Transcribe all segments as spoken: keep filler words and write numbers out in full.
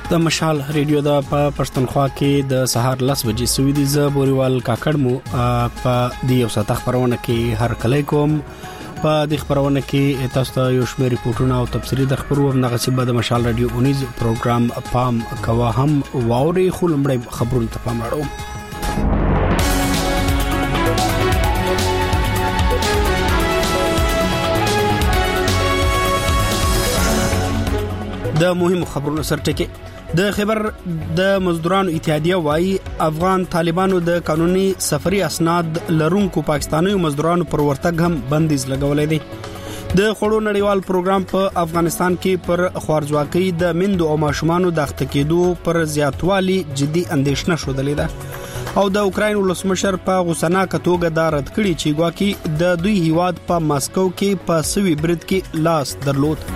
د مشال ریډیو د په پښتونخوا کې د سهار لس بجې سوي دي. ز بوريوال کاکړ مو په دی یو ساعت خبرونه کې هر کله کوم په د خبرونه کې تاسو ته یو شمېر ریپورتونه او تفصیلي د خبرو نغسیبه د مشال ریډیو اونیز پروګرام پام کوا هم واوري خلمړې خبرونه ته پام اړوم. د مهمو خبرونو سرټکي د خبر د مزدورانو اتحادیه وايي افغان طالبانو د قانوني سفري اسناد لرونکو پاکستاني مزدورانو پر ورتګ هم بندیز لګولې دي. د خړو نړیوال پروګرام په افغانستان کې پر خوارځواکۍ د میندو او ماشومانو د اخته کېدو پر زیاتوالي جدي اندېښنه شودلې ده او د اوکراین ولسمشر په غوسناکه توګه دا رد کړی چې ګواکې د دوی هیواد په ماسکو کې په سوي برید کې لاس درلود.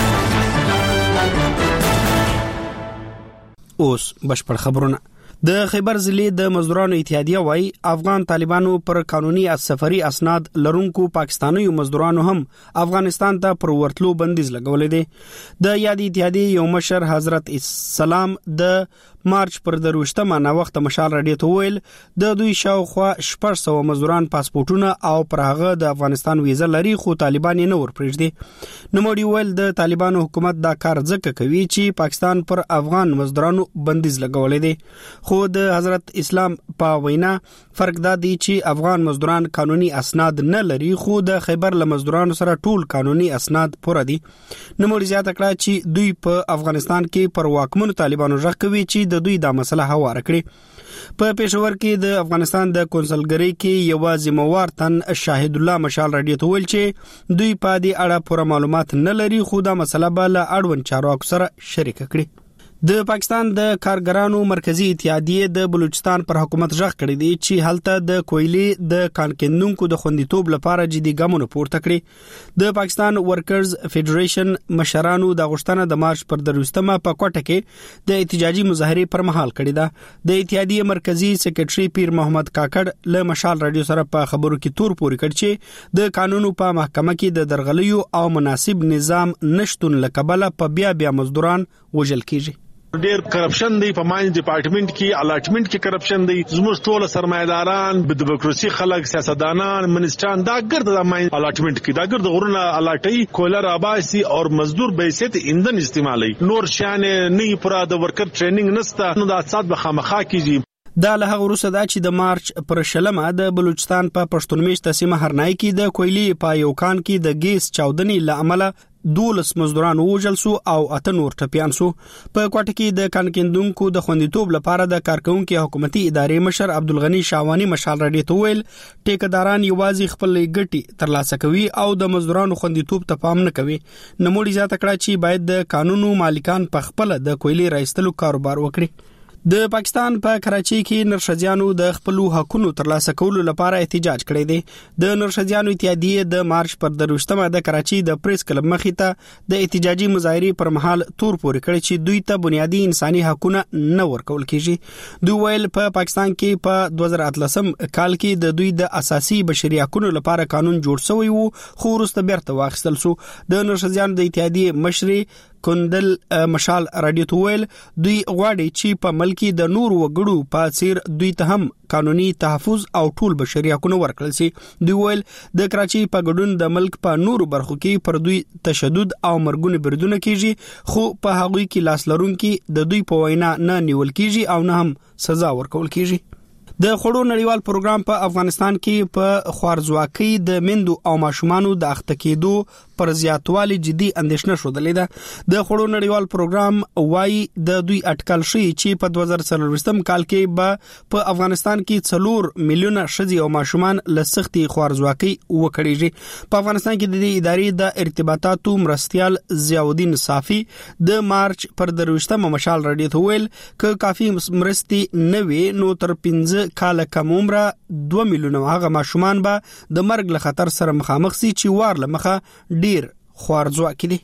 اوس بشپړ خبرونه. د خیبر ضلع د مزدورانو اتحادیه وايي افغان طالبانو پر قانوني سفري اسناد لرونکو پاکستاني مزدورانو هم افغانستان ته پر ورتلو بندیز لګولې دي. د یاد اتحادیه یو مشر حضرت اسلام د مارچ پر دروشتمه نا وخت مشال رادیو ته ویل د دوی شاوخوا شپږ سوه مزدوران پاسپورتونه او پر هغه د افغانستان ویزه لري خو طالبان یې نه ورپرېږدي. نو مړي ویل د طالبانو حکومت دا کار ځکه کوي چې پاکستان پر افغان مزدورانو بندیز لګولې دي خو د حضرت اسلام په وینا فرق دا دی چې افغان مزدوران قانوني اسناد نه لري خو د خیبر له مزدورانو سره ټول قانوني اسناد پوره دي. نو مړي زیاته کړه چې دوی په افغانستان کې پر واکمنو طالبانو ژغ کوي چې د دوی دا مسله هوار کړي. په پېښور کې د افغانستان د کونسلګری کې یو ذمہوار تن شاهد الله مشال رادیو ته ویل چې دوی په دې اړه پوره معلومات نه لري خو دا مسله به له اړوند چارواکو سره شریک کړي. د پاکستان د کارګرانو مرکزی اتحادیه د بلوچستان پر حکومت ژغ کړی دی چې هلته د کویلې د کانکندونکو د خوندیتوب لپاره جدي ګامونه پورته کړي. د پاکستان ورکرز فدریشن مشرانو د غشتنه د مارچ پر دروستمه په کوټه کې د احتجاجي مظاهره پر مهال کړی ده. د اتحادیه مرکزی سیکریټري پیر محمد کاکړ له مشال رادیو سره په خبرو کې تور پوري کړ چې د قانونو په محکمه کې د درغلیو او مناسب نظام نشټون لکبله په بیا بیا مزدوران وژل کیږي. ډیر کرپشن دی په ماین ډپارټمنټ کې الاټمنټ کې کرپشن دی. زموږ ټول سرمایداران د بیوروکراسي خلک سیاستدانان منسټران دا ګرد د ماین الاټمنټ کې دا ګرد غرونه الاټي کولر آباسي او مزدور به سیت ایندن استعمالي نور شان نه پورا د ورکر ټریننګ نسته نو د اساس به خامخا کیږي. دا له هغه وروسته دا چې د مارچ پر شلمه د بلوچستان په پښتون میشته سیمه هرنای کې د کویلې په یو کان کې د ګیس چاودنې لامل دولس مزدوران وژل سو او اته نور ټپيان سو. په کوټه کې د کانکندونکو د خوندیتوب لپاره د کارکونکو حکومتي ادارې مشر عبدالغنی شاوانی مشال رادیو ته ویل ټیکداران یوازې خپل ګټي ترلاسه کوي او د مزدورانو خوندیتوب ته پام نه کوي. نموړي زیاته کړه چې باید د قانونو مالکان په خپل د کویلې راستلو کاروبار وکړي. د پاکستان په کراچۍ کې نرښځیانو د خپل حقوقو ترلاسه کولو لپاره احتجاج کړی دی. د نرښځیانو اتحادیه د مارچ پر دروشتمه د کراچۍ د پریس کلب مخې ته د احتجاجي مظاهره پر مهال تور پوري کړی چې دوی ته بنیادی انساني حقوق نه ورکول کیږي. دوی ویل په پاکستان کې په دوه زره اتلسم کال کې د دوی د اساسي بشري حقوقو لپاره قانون جوړ شوی وو خو وروسته بیرته واخیستل شو. د نرښځیانو د اتحادیه مشري کندل مشال رادیو ته ویل دوی غواړي چې په ملکی د نور وګړو په څیر دوی ته هم قانوني تحفظ او ټول بشري حقوق ورکړل شي. دوی ویل د کراچۍ په ګډون د ملک په نور برخو کې پر دوی تشدد او مرګونه بریدونه کیږي خو په هغوی کې لاس لرونکي د دوی په وینا نه نیول کیږي او نه هم سزا ورکول کیږي. د خړو نړیوال پروګرام په افغانستان کې په خوارځواکۍ د میندو او ماشومانو د اخته کېدو پر زیاتوالي جدي اندېښنه شودلې ده. د خړو نړیوال پروګرام وايي د دوی اټکل شي چې په دوه زره څلورويشتم کال کې به په افغانستان کې څلور میلیونه ښځې او ماشومان له سختي خوارځواکۍ وکړيږي. په افغانستان کې د دې ادارې د ارتباطاتو مرستيال ضیاءالدین صافي د مارچ پر درويشتمه مشال رادیو ته ویل ک کافي مرستي نه وي نو تر پنځه کال کم عمره دوه میلیونه هغه ماشومان به د مرګ له خطر سره مخامخ سي چې وار له مخه ډیر خوارځواکي دي.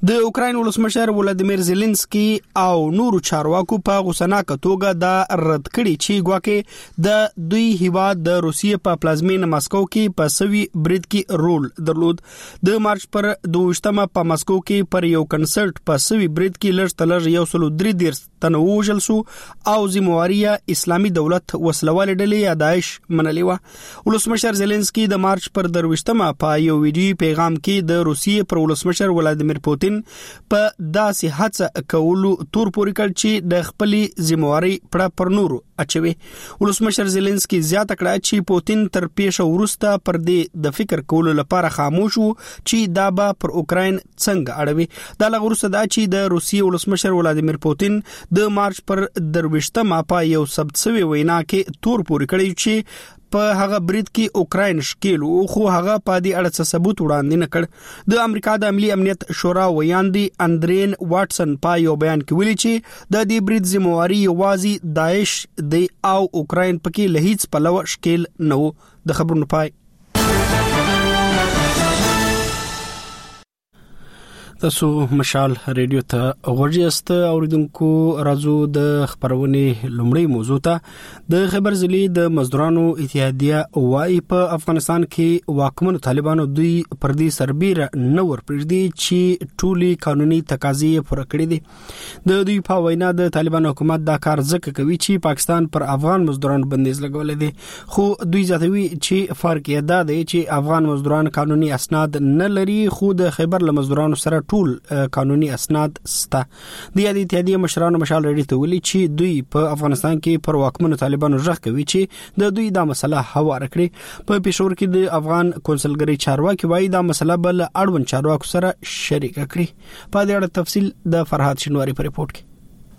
د اوکراین ولسمشر ولادیمیر زيلنسکي او نورو چارواکو په غوسناک توګه دا رد کړي چې ګواکې د دوی هیواد د روسیې په پلازمین ماسکو کې په سوي برید کې رول درلود. د مارچ پر دوشتمه په ماسکو کې پر یو کنسرت په سوي برید کې لږ تلږ یو سل درې دېرش تنه وژل شو او ذمہواري اسلامي دولت وسلوال ډلې یا داعش منلې و. ولسمشر زيلنسکي د مارچ پر درويشتمه په یو ویډیو پیغام کې د روسیې پر ولسمشر ولادیمیر پوتین په داسې هڅه کولو تور پورې کړ چې د خپلې ذمہواري پړه پر نورو اچوي. ولسمشر زيلنسکي زیاته کړه چې پوتین تر پیښه وروسته پر دې د فکر کولو لپاره خاموش وو چې دا به پر اوکراین څنګه اړوي. دا لږ وروسته دا چې د روسیې ولسمشر ولادیمیر پوتین د مارچ پر درويشتمه په یو ثبت شوی وینا کې تور پورې کړی چې په هغه برید کې اوکراین شکیل او خو هغه په دې اړه څه ثبوت وړاندې نه کړ. د امریکا د عملی امنیت شورا ویاندي اندرین واټسن په یو بیان کې ویلي چې د دې برید ذمہواري یوازې داعش دی او اوکراین پکې له هیڅ پلوه شکیل نه و. د خبرونو پای. تاسو مشال ریډیو ته غوړیاست اوریدونکو. راځو د خبرونې لومړی موضوع ته. د خیبر ضلع د مزدورانو اتحادیه وايي په افغانستان کې واکمن طالبانو دوی پر دې سربېره نه ورپرېږدي چې ټولي قانوني تقاضې پوره کړې دي. د دوی په وینا د طالبان حکومت دا کار ځکه کوي چې پاکستان پر افغان مزدورانو بندیز لګولې دي، خو دوی ځاتوي چې فرق یې دا دی چې افغان مزدوران قانوني اسناد نه لري، خو د خیبر له مزدورانو سره ټول قانوني اسناد ستا. د یادې اتحادیې مشرانو مشال ریډي ته ویلي چې دوی په افغانستان کې پر واکمنو طالبانو ژغ کوي چې د دوی دا مسله هواره کړي. په پېښور کې د افغان کونسلګرۍ چارواکي وايي دا مسله بل اړوند چارواکو سره شریک کړي. په دې اړه تفصیل د فرهاد شینواری په ریپورت کې.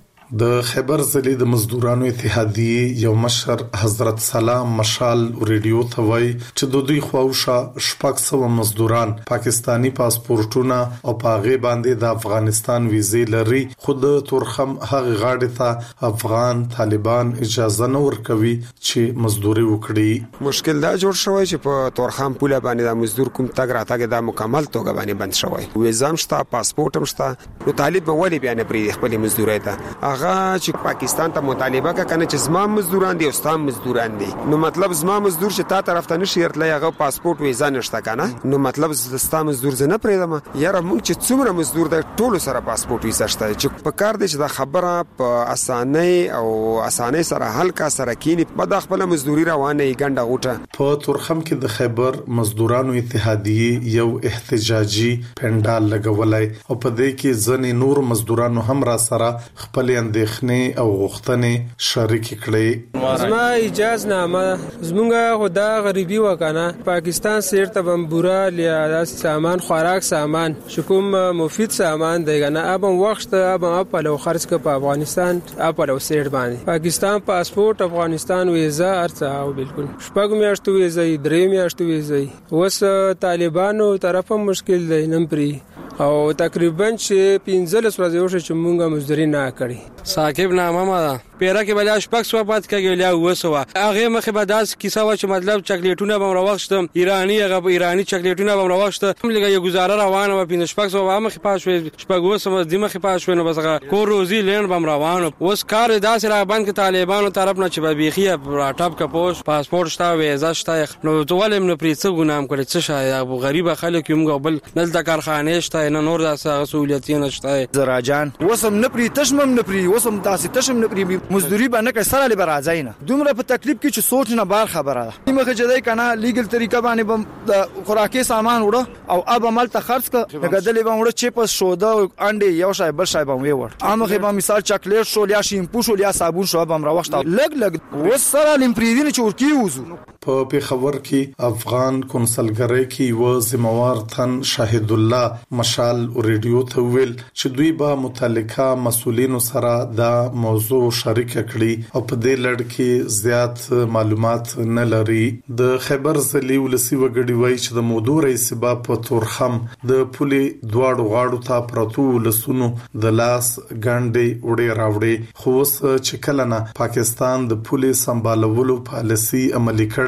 د خیبر ضلع د مزدورانو اتحادیې یو مشر حضرت سلام مشال ریډیو ته وایي چې د دوی خواوشا شپږ سوه مزدوران پاکستانی پاسپورتونه او پاغه باندې د افغانستان ویزې لري، خو د تورخم هغه غاړې ته افغان طالبان اجازه نه ورکوي چې مزدوري وکړي. مشکل دا جوړ شوی چې په تورخم پوله باندې د مزدور کوم تګ راتګ د مکمل توګه باندې بند شوی، ویزام شته، پاسپورت هم شته، نو طالب به ولې بیان پرې خپل مزدوري ته هغه چې پاکستان ته مطالبه کنه چې زما مزدوران دي او ستاسو مزدوران دي، نو مطلب زما مزدور چې تا طرف ته نشي ورتلای هغه پاسپورت ویزا نشته کنه، نو مطلب ستاسو مزدور زنه پرېدم یاره مونږ چې څومره مزدور د ټولو سره پاسپورت ویزا شته چې په کار دي چې دا خبره په اسانۍ او اسانۍ سره حل کا سره کینی په د خپل مزدوري روانه ګنده غوټه. په تورخم کې د خیبر مزدورانو اتحادیې یو احتجاجي پندال لګولای او په دې کې ځنې نور مزدورانو هم را سره خپل اندېښنې او غوښتنې شریک کړې. زما اجازه نامه زمونږه خدا غریبي وکنه پاکستان سیر ته بمبورا لیا سامان خوراک سامان شکوم مفید سامان دیگه نه ابم وخت ابم اپل او خرج ک په افغانستان اپل او سیر باندې پاکستان پاسپورت افغانستان ویزا ارڅه او بالکل شپږ میاشتو ویزا درې میاشتو ویزا وس طالبانو طرفه مشکل دی نمبري او تقریبا چې پنځلس ورځې وشو چې مونږه مزدوري نه کړی. ثاقب نامه ما پیرا کې بل شپږ سو پات کېږي لیا وسوه هغه مخه به داس کیسه و چې مطلب چاکلیټونه به راوښتم ایرانی هغه ایرانی چاکلیټونه به راوښت هم لګي گزاره روانه و پینځه شپږ سو مخه پاس وي شپږ وسو د مخه پاس وي نو بس کو روزي لین بم روانه اوس کار داس را باندې کې طالبانو طرف نه چې به بيخي راټاپ کا پوس پاسپورت شته ویزا شته نو ټولم نه پریڅ ګنام کړي څه شای غریب خلک یم قبل نل د کارخانه شته نه نور داسه سہولیتونه شته. زراجان وسم نه پری تشمم نه پری وسم تاسو تشم نه پری مزدوری باندې سره لې برازاینه دومره په تکلیف کې چې سوچ نه بار خبره ده مخه جدای کنه لیګل طریقه باندې د خوراکي سامان وړو او اب عمل ته خرڅ ک غدلې باندې وړو چې پس شو د انډي یو شای بل شای باندې وړ امخه به مثال چاکلیټ شو یا شیمپو شو یا صابون شو به امروښت لګ لګ وسره لمپریدین چې ورکی وزو. په پیښور کې افغان کونسلګرۍ کې و ذمہوار تن شاهد الله مشال ریډیو ته ویل چې دوی به متعلقه مسؤلینو سره دا موضوع شریک کړي او په دې لړ کې زیات معلومات نه لري. د خیبر ضلع ولسی وګړي وایي چې د موضوع رئیس با په تورخم د پولې دواړو غاړو ته پرتو لسونو د لاس ګاندې وړي راوړي، خو اوس چې کله نه پاکستان د پولې سمبالولو پالیسي عملي کړي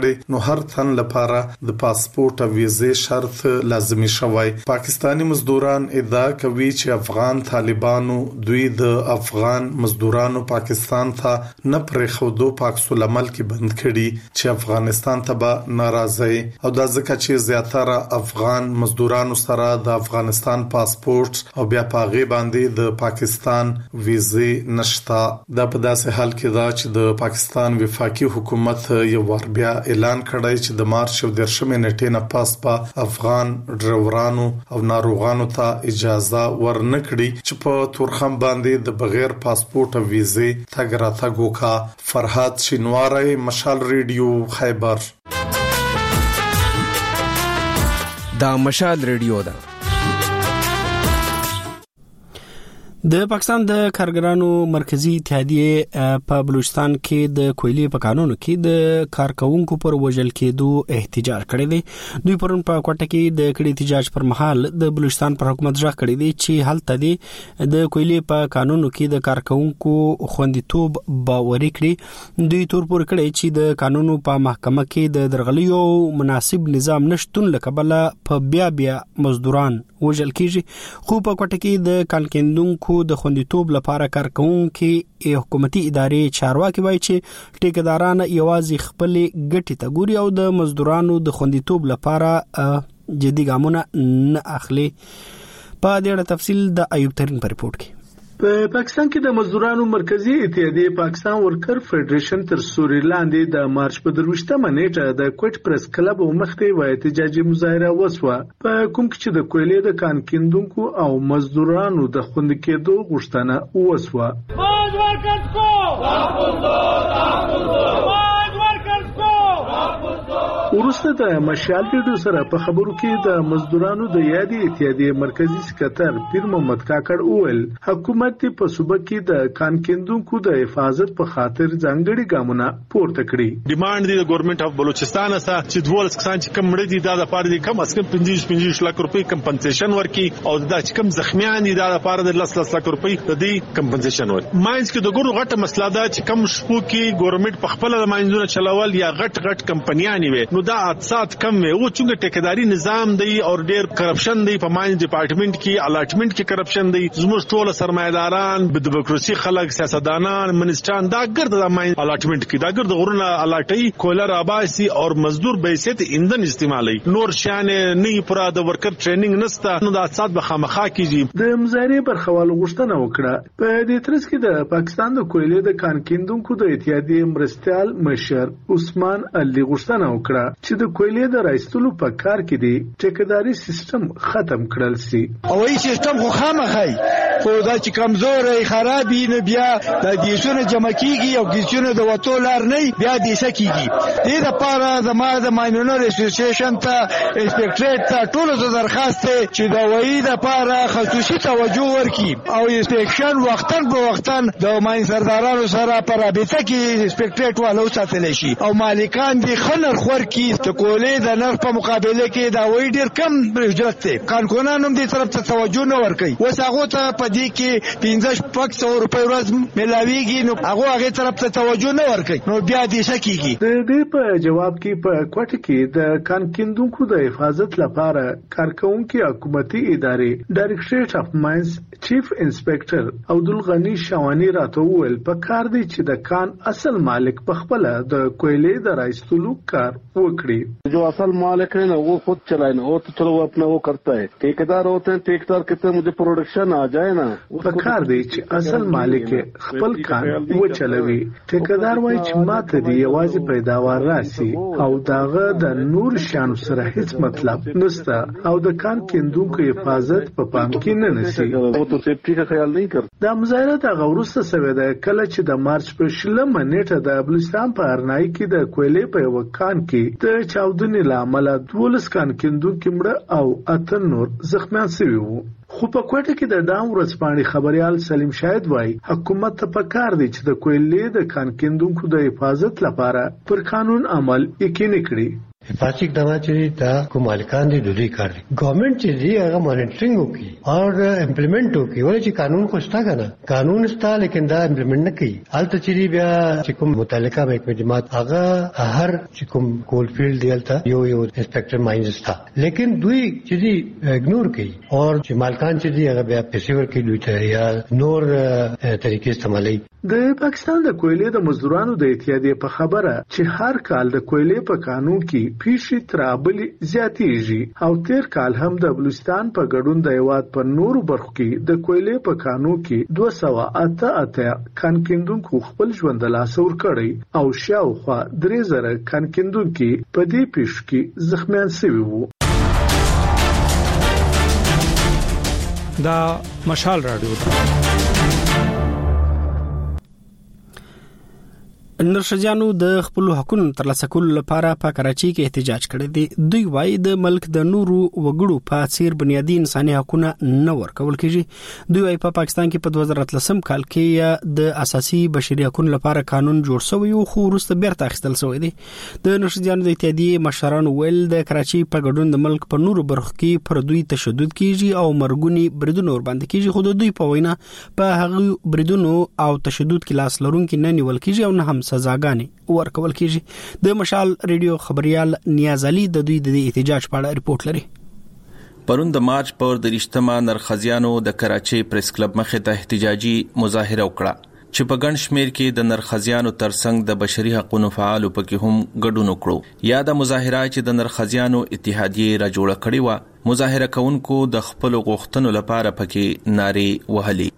کړي نو هر تن لپاره د پاسپورت او ویزې شرط لازمي شوی. پاکستانی مزدوران ادعا کوي چې افغان طالبانو دوی د افغان مزدورانو پاکستان ته نه پرې خودو پاک سلمل کې بند کړي چې افغانستان ته به ناراضي او دا ځکه چې زیاتره افغان مزدورانو سره د افغانستان پاسپورت او بیا پاغي باندې د پاکستان ویزې نشتا. دا په داسې حال کې دا چې د پاکستان وفاقي حکومت یو ور بیا اعلان کړی چې د مارچ او درشمې نیټې نه پاس په افغان ډرایورانو او ناروغانو ته اجازه ورنکړي چې په تورخم باندې د بغیر پاسپورت او ویزې تګ راتګ وکړي. فرحات شینواری، مشال ریډیو، خیبر. دا مشال ریډیو ده. د پاکستان د کارګرانو مرکزی اتحادیه په بلوچستان کې د کویلې په قانون کې د کارکونکو پر وژل کېدو احتجاج کړی دی. دوی پرون په کوټه کې د کړي احتجاج پر مهال د بلوچستان پر حکومت ځخ کړی دی چې هلته دی د کویلې په قانون کې د کارکونکو خوندیتوب باوري کړي. دوی تور پور کړی چې د قانون په محکمه کې د درغلیو مناسب نظام نشټون لکبله په بیا بیا مزدوران وژل کیږي. خو په کوټه کې د کانکندونکو د خوندیتوب لپاره کارکونکو حکومتي ادارې چارواکي وایي چې ټیکداران یوازې خپل ګټې ته ګوري او د مزدورانو د خوندیتوب لپاره جدي ګامونه نه اخلي. په دې اړه تفصیل د ایوب ترین په رپورت کې. په پاکستان کې د مزدورانو مرکزی اتحادیه پاکستان ورکر فدریشن تر سوري لاندې د مارچ په دروشتمه نیټه د کوټ پریس کلب مخته و احتجاجي مظاهره وسوه په کوم کې چې د کویلې د کانکندونکو او مزدورانو د خوند کېدو غوښتنه وسوه. باج ورکړ کو ورسته د مشال ریډیو سره په خبرو کې د مزدورانو د یادي اتحادیه مرکزی سکرټر پیر محمد کاکړ اول حکومت په صوبه کې د کانکندونکو د حفاظت په خاطر ځانګړي ګامونه پورته کړي. ډیماند دی د ګورنمنت اف بلوچستان سره چې دوه کسان چې کم مړي دي دا د پاره دي کم اس کم پنځه پنځه لک روپۍ کمپنسیشن ورکي او دا چې کم زخمیان دي دا د پاره د لس لک روپۍ د دې کمپنسیشن ورکي. ماینز کې د ګورو غټه مسله ده چې کم شپو کې ګورنمنت په خپل د ماینزونه چلول یا غټ غټ کمپنیانی وي نو دا اقتصاد کم وي او چې ټیکداري نظام دی او ډیر کرپشن دی په ماینز ډپارټمنټ کې الاټمنټ کې کرپشن دی. زموږ ټول سرمایداران بدبکروسی خلک سیاستدانان منسټران دا ګرد د ماینز الاټمنټ کې دا ګرد غرونه الاټي کولر اباسي او مزدور به حیثیت ایندن استعمالي نور شان نه پورا د ورکر ټریننګ نسته نو د اقتصاد به خامخا کیږي. د مزارې برخوالو غوښتنه وکړه. په دې ترڅ کې د پاکستان د کویلې د کانکندونکو د اتحادیې مرستيال مشر عثمان علي غوښتنه وکړه چې د کویلې د رایستلو په کار کې دی ټیکداري سیستم ختم کړل سي. او ای سیستم خو خامخای خو دا چې کمزورې خرابې نه بیا د دیسونه جمع کیږي او کیسونه د وټو لار نه بیا دیسه کیږي. دې لپاره د ما د ماینونر اسوسییشن ته انسپکټریټ ته ټول زو درخواست چې د وایي د لپاره خصوصي توجه ورکړي او انسپکشن وختن په وختن د ماین سردارانو سره په رابطه کې انسپکټریټ والو ساتل شي او مالکان دي خنر خور کی ته کولې د نرخ په مقابله کې دا وایي ډیر کم اجرت دی. قانونان هم دې طرف ته توجه نه ورکوي. اوس هغه ته په دې کې پنځه شپږ سوه روپۍ ورځ ملاویږي نو هغه هغه طرف ته توجه نه ورکوي نو بیا دې شکیږي. د دې په جواب کې په کوټه کې د کانکندونکو د حفاظت لپاره کارکونکو حکومتي ادارې ډایریکټریټ اف ماینز چیف انسپکټر عبدالغنی شوانی راته وویل په کار دی چې د کان اصل مالک په خپل د کویلې د رایستلو کار وکړي. जो असल मालिक है ना वो खुद चलाए ना वो तो चलो वो अपना वो करता है. ठेकेदार होते हैं ठेकेदार कहते हैं मुझे प्रोडक्शन आ जाए ना پکار دی چې اصل مالک خپل کار و چلوي. ټیکدار وایي چې ماته دی یوازې پیداوار راسي او داغه د نور شان سره هیڅ مطلب نشته او د کان کندونکو حفاظت په پام کې نه نسی او تو سیفټي کا خیال نه کوي. د مظاهره د غورسته سوي د کله چې د مارچ په شلمه نیټه د بلوچستان په ارنای کې د کویلې په یو کان کې د چاودنې لامل دولس کان کندونکو مړه او اته نور زخمیان شوي وو. خو په کوټه کې د ډاون ورځپاڼې خبريال سلیم شاهد وایي حکومت ته پکار دی چې د کویلې د کان کندونکو د حفاظت لپاره پر قانون عمل یقیني کړي. حفاظتي اقدامات چې دا کوم مالکان دي د دوی کار دی. ګورنمنت چې دی هغه مانیټرینګ وکړي او امپلیمنٹ وکړي. ولې چې قانون خو شته کنه، قانون شته لیکن دا امپلیمنٹ نه کوي. البته چې بیا چې کوم متعلقه محکمه جماعت هغه هر چې کوم کول فیلډ دی البته یو یو انسپکټر ماینز تا، لیکن دوی چې دی اګنور کوي او چې مالکان چې دی هغه بیا پیسې ورکوي دوی ته یا نور طریقې استعمالوي. د پاکستان د کویلې د مزدورانو د اتحادیې په خبره چې هر کال د کویلې په قانون کې پیښې ترابلي زیاتېږي او تیر کال هم د بلوچستان په ګډون د هیواد په نورو برخو کې د کویلې په قانون کې دوه سوه اته اته کانکیندونکو خپل ژوند له لاسه ورکړی او شاوخوا درې زره کانکیندونکي په دې پیښو کې زخمیان شوي وو. دا مشال رادیو ده. نرښځانو د خپل حقوقو ترلاسه کولو لپاره په کراچۍ کې احتجاج کړی دی. دوی وايي د ملک د نورو وګړو په څیر بنیادی انساني حقوقونه نه ورکول کیږي. دوی وايي په پاکستان کې په دوه زره اتلسم کال کې د اساسي بشري حقوقو لپاره قانون جوړ شوی او خو وروسته بیرته اخیستل شوی دی. د نرښځانو د اتحادیې مشران ویل د کراچۍ په ګډون د ملک په نورو برخو کې پر دوی تشدد کیږي او مرګونی بریدونه ور باندې کیږي. خو د دوی په وینا په هغه بریدونو او تشدد کې لاس لرونکي نه نیول کیږي او نه هم سزاګانې ورکول کیږي. د مشال ریډیو خبريال نیاز علي د دوی د احتجاج په اړه ریپورت لري. پرون د مارچ پر درشتمه نرخزیانو د کراچۍ پریس کلب مخې ته احتجاجي مظاهره وکړه چې په ګڼ شمیر کې د نرخزیانو ترڅنګ د بشري حقوقو فعالو پکې هم ګډون وکړو. یا د مظاهره چې د نرخزیانو اتحادیې را جوړه کړې و، مظاهره کوونکو د خپل غوښتنو لپاره پکې نارې وهلې.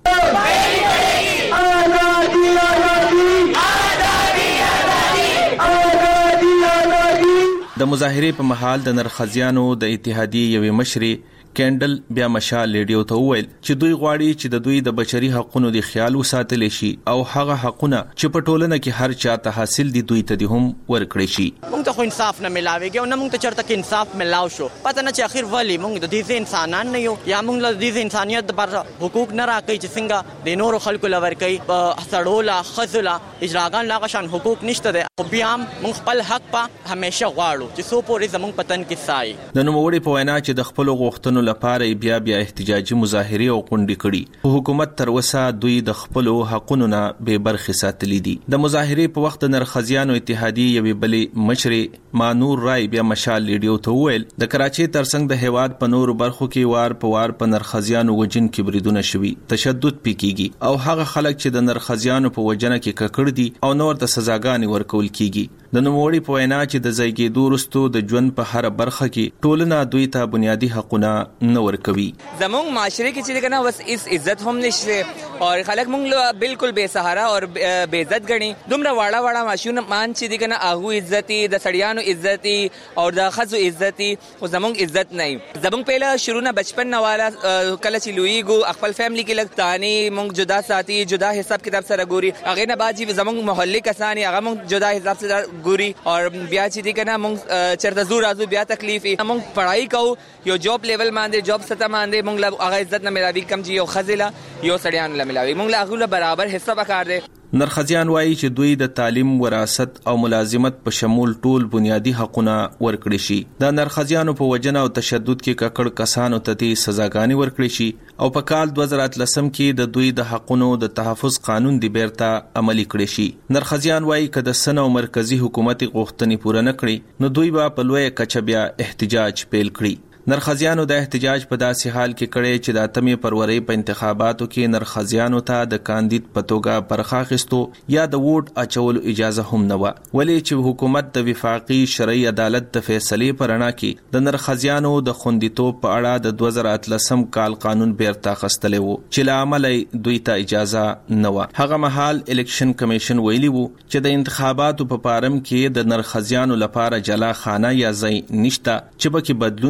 د مظاهرې په محل د نرخزیانو د اتحادیې یوې مشرې کینډل بیا مشال ریډیو ته وویل چې دوی غواړي چې د دوی د بشري حقوقو د خیال وساتل شي او هغه حقونه چې په ټولنه کې هر چا ته حاصل دي دوی ته هم ورکړي شي. موږ ته خو انصاف نه ملاويږي او نه موږ ته چرته کې انصاف ملاو شو. پته نه چې اخر ولی موږ د دې انسانان نه یو یا موږ له دې انسانيت پر حقوق نه راکې چې څنګه د نورو خلکو لور کوي په سړولا خذلا اجراګان لا غشان حقوق نشته ده. خو بیا موږ خپل حق په همیشه غواړو چې سو پورې زموږ پتن کې سای. د نوموړي په وینا چې د خپل غوښتنو لپاره بیا بیا احتجاجي مظاهره او غونډې کړي. حکومت تر اوسه دوی د خپل حقوقو نه بے برخې ساتلي دي. د مظاهره په وخت نرخزیانو اتحادیې یوې بلې مشرې مانور رای بیا مشال ریډیو ته ویل د کراچۍ ترڅنګ د هیواد په نورو برخو کې وار په وار په نرخزیانو وجن کې بریدونه شوي، تشدد پکېږي او هغه خلک چې د نرخزیانو په وجنه کې ککړ دي او نور د سزاګانې ورکول کیږي. د نوموړي په وینا چې د زیږیدو وروسته د ژوند په هر برخه کې ټولنه دوی ته بنیادی حقونه نه ورکوي. زموږ معاشره کې چې کنه بس اس عزت هم نشته او خلک موږ بالکل بے سہارا او بے عزت غني. دومره واړه واړه ماشون مان چې کنه هغه عزتي د سړیانو عزتي او د خزو عزتي خو زموږ عزت نه. زموږ پهله شروع نه بچپن نه والا کله چې لویګو خپل فیملی کې لګتاني موږ جدا ساتي، جدا حساب کتاب سره ګوري. هغه نه باجی زموږ محلي کسانی هغه موږ جدا حساب سره ګوري اور بیا چې دی کنه موږ چرته زور ازو بیا تکلیف موږ پڑھائی کو یو جاب لیول باندې جاب ستا باندې موږ له هغه عزت نه ملاوي کم جی یو خزله یو سړیان له ملاوي موږ له هغه برابر حصہ وکړ دي. نرخزیان وایي چې دوی د تعلیم، وراثت او ملازمت په شمول ټول بنیادی حقوقونه ورکړي شي. د نرخزیانو په وجنه او تشدد کې ککړ کسانو ته دي سزاګانې ورکړي شي او په کال دوه زره اتلسم کې د دوی د حقوقو د تحفظ قانون دی بیرته عملی کړي شي. نرخزیان وایي چې د سن او مرکزی حکومت غوښتنې پوره نه کړي نو دوی به په لوی کچه بیا احتجاج پیل کړي. نرخزیانو د احتجاج په داسې حال کې کړي چې د اتمې فروری په انتخاباتو کې نرخزیانو ته د کاندید په توګه برخه اخیستو یا د ووټ اچولو اجازه هم نه و، ولې چې حکومت د وفاقي شرعي عدالت د فیصلې پر اړه کې د نرخزیانو د خوندیتوب په اړه د دوه زره اتلسم کال قانون بیرته اخیستلی و چې له امله دوی ته اجازه نه و. هغه مهال الیکشن کمیشن ویلي وو چې د انتخاباتو په پارم کې د نرخزیانو لپاره جلا خانه یا ځای نشته چې پکې بدلون کول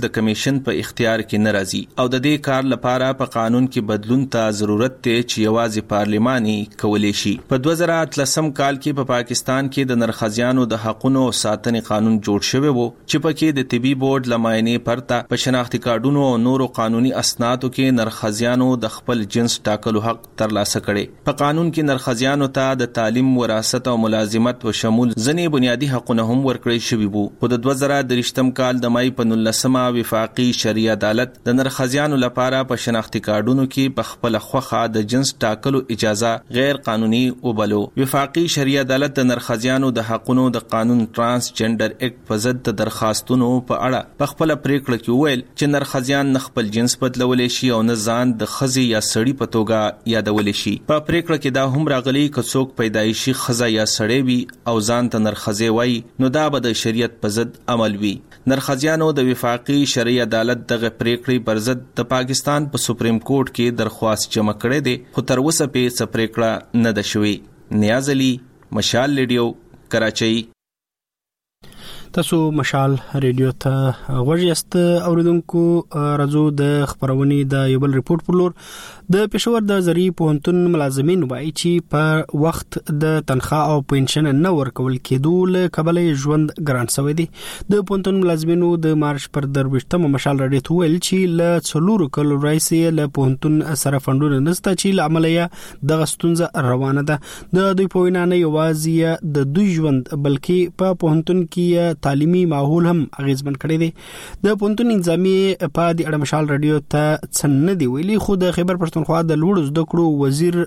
د کمیشن په اختیار کې ناراضي او د دې کار لپاره په قانون کې بدلون ته ضرورت ته چې یوازې پارلماني کولای شي. په دوه زره اتلسم کال کې په پا پاکستان کې د نرخزیانو د حقونو ساتنې قانون جوړ شوی وو چې پکې د طبي بورډ لماینې پرته په شناختی کارډونو او نورو قانوني اسنادو کې نرخزیانو د خپل جنس ټاکلو حق ترلاسه کړي. په قانون کې نرخزیانو ته د تعلیم، وراثت او ملازمت په شمول ځینې بنیادی حقونه هم ورکړل شوي وو. په د دوه زره درشتم کال د مای په نولسمه وفاقي شرعي عدالت د نرخزیانو لپاره په شناختی کارډونو کې په خپل خوخه د جنس ټاکلو اجازه غیر قانوني وبلو. وفاقي شرعي عدالت د نرخزیانو د حقونو د قانون ترانس جندر اکټ په ضد د درخواستونو په اړه په خپل پریکړه کې ویل چې نرخزیان نه خپل جنس بدلولی شي او نه ځان د خزي یا سړی په توګه یادولی شي. په پریکړه کې دا هم راغلي که څوک پیدایشي خزه یا سړی وي او ځان ته نرخزی وای نو دا به د شریعت په ضد عمل وي. نرخزیانو د وفاقي شرعي عدالت دغه پریکړې پر ضد د پاکستان په سپریم کورټ کې درخواست جمع کړې ده خو تر اوسه په څه پریکړه نه ده شوې. نیاز علي، مشال ریډیو، کراچۍ. تاسو مشال ریډیو ته غوږیاست اوریدونکو. راځو د خبرونې د یو بل ریپورت پر لور. د پېښور د زری پوهنتون ملازمین وایي چې په وخت د تنخواه او پنشن نه ورکول کېدو له کبله ژوند ګران شوی دی. د پوهنتون ملازمینو د مارچ پر درويشتمه مشال راډیو ته ویل چې له څلورو کلو راځي له پوهنتون سره فندونه نشته چې له عملیه د غستونزه روانه ده. د دوی په وینا نه یوازې د دوی ژوند بلکې په پوهنتون کې تعلیمي ماحول هم اغیزمن کړی دی. د پوهنتون انځامي په دې اړه مشال راډیو ته څنګه دی ویلي خو د خیبر پښتونخوا د لوړو زده کړو وزیر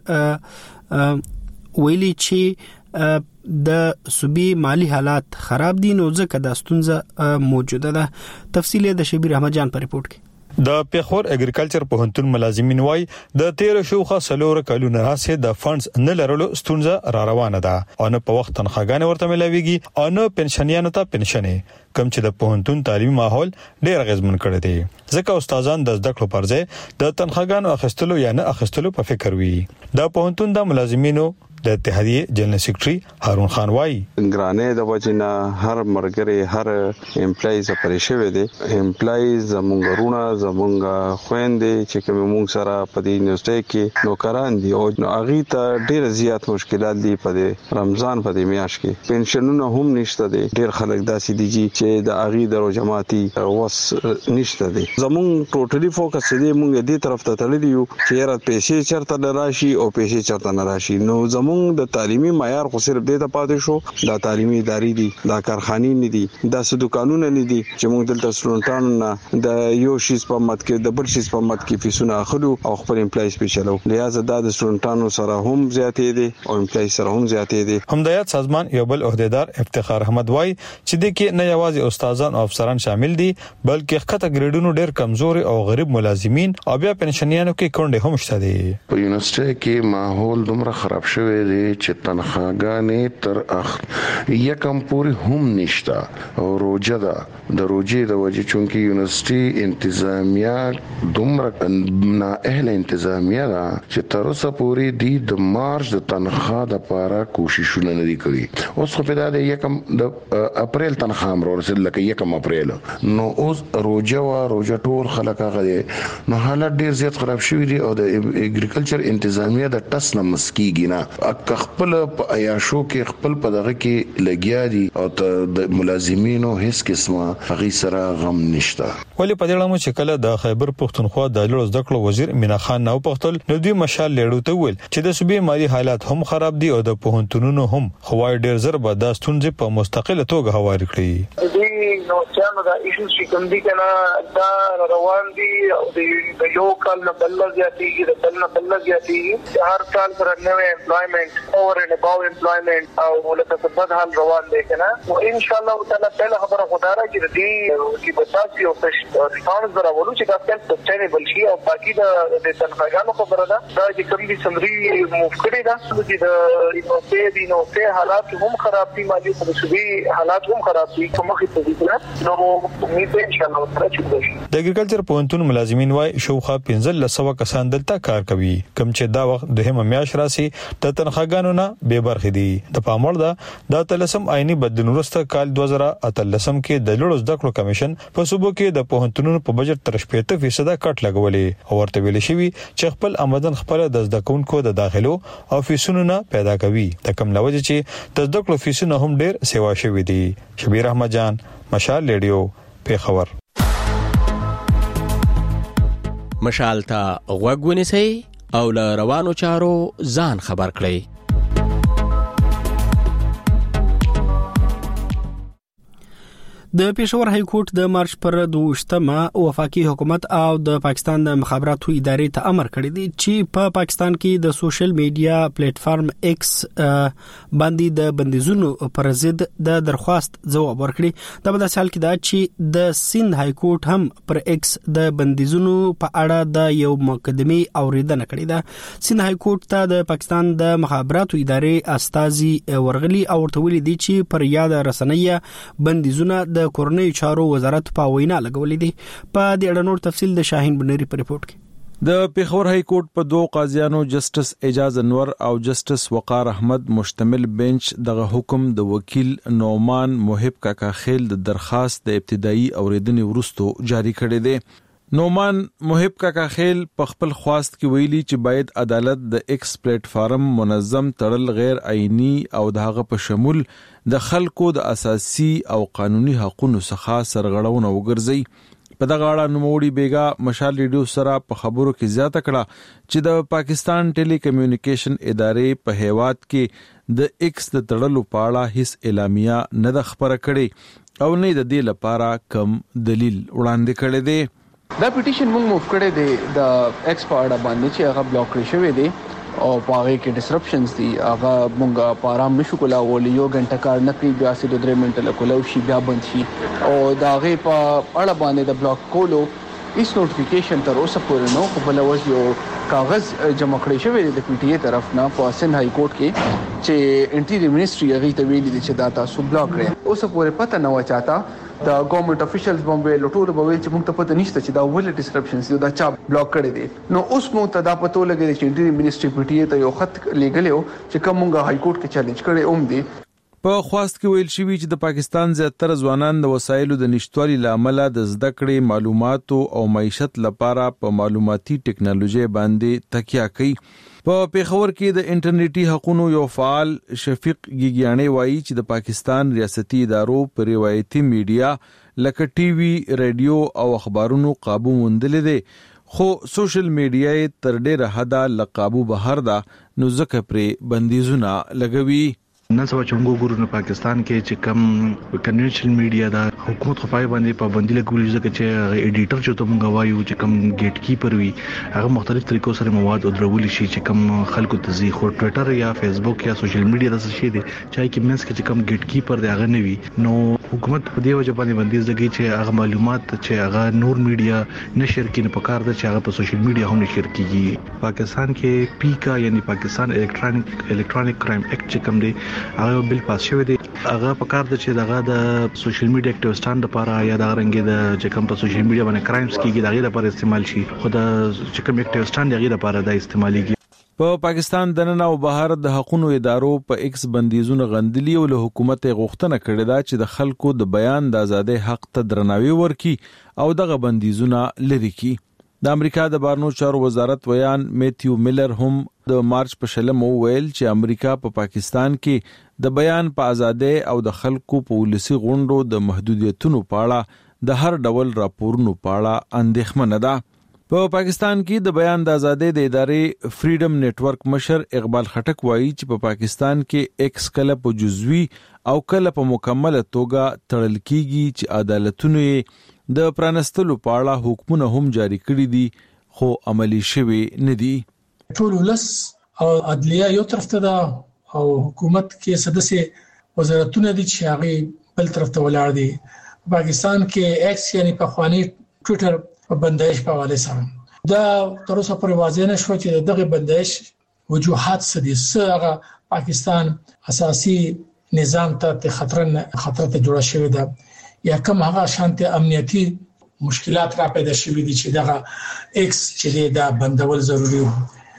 ویلي چې د صوبې مالی حالات خراب دي نو ځکه د ستونزه موجوده ده. تفصیل د شبیر احمد جان په ریپورت کې. د پیښور اګریکلچر پوهنتون ملازمین وای د تیر شوخه سلور کلونه راځي د فندز نه لرلو ستونزه را روانه ده او نه په وخت تنخواګانې ورته ملاويږي او نه پنشنیانو ته پنشنې کم چې د پوهنتون تعلیمي ماحول ډیر غزمن کړی دی ځکه استادان د زده کړو پر ځای د تنخواګانو اخیستلو یا نه اخیستلو په فکر وي. د پوهنتون د ملازمینو د اتحادیه جنرال سیکریټری هارون خان وای ګرانې د وجینا هر مرګري هر امپلایز پرېښوي دي. امپلایز زمونږ رونه زمونږ خويندې چې کوم موږ سره په دې یونیورسيټي کې نوکران دي او هغه ته ډېر زیات مشکلات دي په رمضان په دې میاشت کې. پنشنونه هم نشته دي. ډېر خلک داسې دي چې د هغه درو جماعتي وس نشته دي. زمونږ ټوټلی فوکس دې موږ دې طرف ته تللی یو چې را پیسې چرته راشي او پیسې چرته نه راشي. نو زمونږ د تعلیمي معیار خو صرف دې ته پاتې شو. دا تعلیمي ادارې دي، دا کارخانې نه دي، دا څه دکانونه نه دي چې موږ دلته سټوډنټانو د یو شیز په مت کې د بل شیز په مت کې فیسونه اخلو او خپل امپلایز په چلو. لہذا دا د سټوډنټانو سره هم زیاتې دي او امپلایز سره هم زیاتې دي. همدایت سازمان یو بل عہدیدار افتخار احمد وای چې د کې نه یوازې استادان او افسران شامل دي بلکې خطه ګریډونو ډېر کمزوري او غریب ملازمین او بیا پنشنیانو کې کونډې هم شته دي. په یونیورسيټي کې ماحول دومره خراب شوی دی چې تنخواګانې تر اخ یکم پوری هم نشتا او روجه ده. د روجې د وجې چونکی یونیورسيټي انتظامیه دومره نا اهل انتظامیه ده چې تر اوسه پوری دی د مارچ د تنخواه د لپاره کوششونه نه دي کړی. اوس خو په د یکم د اپریل تنخواه امر ورسېد لکه یکم اپریل نو اوس روجه وا روجه ټول خلک هغه نو حالت ډیر زیات خراب شوی دي او د اګریکلچر انتظامیه د ټس نه مسکیږي نه خپل په عیاشو کې خپل په دغه کې لګیا دي او د ملازمینو هیڅ قسمه هغه سره غم نشته. ولی په دې اړه چې کله د خیبر پښتونخوا د لوړ زده کړو وزیر مینا خان نو پختل نو دوی مشال لیړو ته ویل چې د صوبې مالی حالات هم خراب دي او د پوهنتونونو هم خوای ډیر زر به د ستونزې په مستقله توګه هواري کړی. دوی نو چې دا ایشوز چې کوم دي کنه دا روان دي او د یو کال نه بل زیاتېږي د بل نه بل زیاتېږي. هر کال سره نوې امپلایمنت اور ان اباو امپلایمنٹ او لکه څه بد حال روان دی کنه او ان شاء الله تعالی پهله خبره خدای چې دې کی بچاسي او ریفاندز راولو چې دا څنګه سستینبل شي او باقي د تنخواګانو خبره ده دا چې کوم دي سمري مفکړی ده چې د یونیورسيټي د یونیورسيټي حالات هم خراب دي مالي صوبې حالات هم خراب دي کومه خطه نو امید ان شاء الله تعالی چې د اګریکلچر پوهنتون ملازمین وای شوخه پنځل لسو کسان دلته کار کوي کوم چې دا وخت د هم میاش راسي د تنخواګانو نه به برخې دي. د پاموړ ده د تلسم آئینی بدلون وروسته کال دوه زره اتلسم کې د لوړ زده کړو کمیشن په صوبو کې د پوهنتونونو په بجټ تر شپږ فیصد کټ لګولې او ورته ویل شوی چې خپل آمدن خپل د زده کوونکو د داخلو او فیسونو نه پیدا کوي. د کوم لوجه چې د زده کړو فیسونه هم ډیر سیوا شوی دي. شبیر احمد جان، مشال ریډیو، پیښور. مشال ته غوږ ونیسئ او له روانو چارو ځان خبر کړئ. د پېښور های کورټ د مارچ پر دوشتمه وفاقي حکومت او د پاکستان د مخابراتو ادارې ته امر کړی دی چې په پا پاکستان کې د سوشل میډیا پلیټ فارم ایکس باندې د بندیزونو پر ضد د درخواست جواب ورکړي. د په حال کې دا چې د سند های کورټ هم پر ایکس د بندیزونو په اړه د یو مقدمه اوریدنه کړې ده. سند های کورټ ته د پاکستان د مخابراتو ادارې استازي ورغلي او ورته دي چې پر یاد رسنۍ بندیزونه د کورنۍ چارو وزارت په وینا لګولې دي. په دې اړه نور تفصیل د شاهین بنری په ریپورت کې. د پیښور های کورټ په دوه قاضیانو جسټس اعجاز انور او جسټس وقار احمد مشتمل بنچ دغه حکم د وکیل نومان محب کاکا خیل د درخواست د ابتدایي اوریدنې وروسته جاری کړی دی. نومان محب کاکا خیل په خپل خواست کې ویلي چې باید عدالت د ایکس پلیټ فارم منظم تړل غیر آئینی او دغه په شمول د خلکو د اساسي او قانوني حقوقو څخه سرغړونه وګرځي. په دغه اړه نوموړي بیګا مشال ریډیو سره په خبرو کې زیاته کړه چې د پاکستان ټیلی کمیونیکیشن ادارې په هیواد کې د ایکس د تړلو په اړه هیڅ اعلامیه نه د خبره کړي او نه د دې لپاره کم دلیل وړاندې کړي دي. دا پټیشن موږ موف کړی دی د ایکس په اړه باندې چې هغه بلاک کړی شوی دی او په هغه کې ډسرپشنز دي. هغه موږ په آرام نشو کولای، یو غنټه کار نه کوي، بیا سې د درې منټه لکولو شي بیا بند شي او دا هغه په اړه باندې د بلاک کولو هیڅ نوټیفیکیشن تر اوسه پورې نو خو بل ورځ یو کاغذ جمع کړی شوی دی د پی ټی ای طرف نه په سند های کورټ کې چې انټیریئر منسټری هغه ته ویلي دي چې دا تاسو بلاک کړئ. اوسه پورې پته نه و چاته د ګورنمنت افیشلز باندې لټول به چې موږ ته پته نشته چې دا ول ډسکرپشنز دا چا بلاک کړی دي. نو اوس موږ ته دا پته لګی چې انټیریئر منسټری پی ټی ای ته یو خط لیږلی چې کوم موږ های کورټ کې چیلنج کړی اوم دي. په خواست کې ویل شوی چې د پاکستان زیاتره ځوانان د وسایلو د نشټوالي لامل د زده کړې معلوماتو او معیشت لپاره په معلوماتي ټکنالوژي باندې تکیه کوي. په پیښور کې د انټرنیټي حقوقو یو فعال شفیق ګیګیانی وایي چې د پاکستان ریاستي ادارو پر روایتي میډیا لکه ټي وي، رادیو او اخبارونو قابو موندل دي، خو سوشل میډیا تر ډیره حده له قابو بهر ده، نو ځکه پرې بندیزونه لګوي. نن سبا چې موږ ګورو په پاکستان کې چې کم کنونشنل میډیا د حکومت خپای باندې پابندي لګولې ځکه چې ایډیټر چې ته موږ وایو چې کم ګیټ کیپر وي هغه مختلف طریقو سره مواد او درول شي چې کم خلکو ته زی خو ټوئیټر یا فیسبوک یا سوشل میډیا د څه شي دي چې کې منس کې چې کم ګیټ کیپر دی هغه نه وي. نو حکومت په دې وجه باندې بندیز لګي چې هغه معلومات چې هغه نور میډیا نشر کړي په کار ده چې هغه په سوشل میډیا هم نشر کیږي. پاکستان کې پیکا یعنی پاکستان الکترونیک الکترونیک کرایم اکټ چې کم دی هغه بل پاس شوی دی. هغه په کار د چې دغه د سوشل میډیا اکټیویسټان لپاره یا د رنګ د چې کوم په سوشل میډیا باندې کرایمز کیږي دغه لپاره استعمال شي، خو د چې کوم اکټیویسټان دغه لپاره د استعماليږي. په پاکستان د نن او بهر د حقوقو ادارو په ایکس بندیزونه غندلي او له حکومت غوښتنه کړې ده چې د خلکو د بیان د ازادۍ حق ته درناوی ورکړي او دغه بندیزونه لري کی. د امریکا د بارنو چارو وزارت ویان میتیو میلر هم د مارچ په شلم ویل چې امریکا په پا پاکستان کې د بیان په ازادۍ او د خلکو په ولسی غونډو د محدودیتونو په اړه د هر ډول راپورونو په اړه اندېښمنه ده. په پاکستان کې د بیان د ازادۍ د ادارې فریډم نتورک مشر اقبال خټک وایي چې په پا پاکستان کې ایکس کله په جزوي او کله په مکمله توګه تړل کیږي چې عدالتونه د پرانستلو په اړه حکمونه هم جاری کړي دي خو عملی شوي نه دي. ټول ولس او عدلیه یو طرف ته ده او حکومت کې سدسه وزارتونه دي چې هغه بل طرف ته ولاړ دي. پاکستان کې ایکس یعنی په خواني ټوئیټر په بندیش په حواله سره دا تر اوسه پورې واضح نشو چې دغه بندیش وجوهات څه دي، څه هغه پاکستان اساسي نظام ته خطر خطر ته جوړ شوی ده یا کوم هغه شانتي امنیتي مشکلات را پیدا شوي دي چې دغه ایکس چې دا بندول ضروری وو.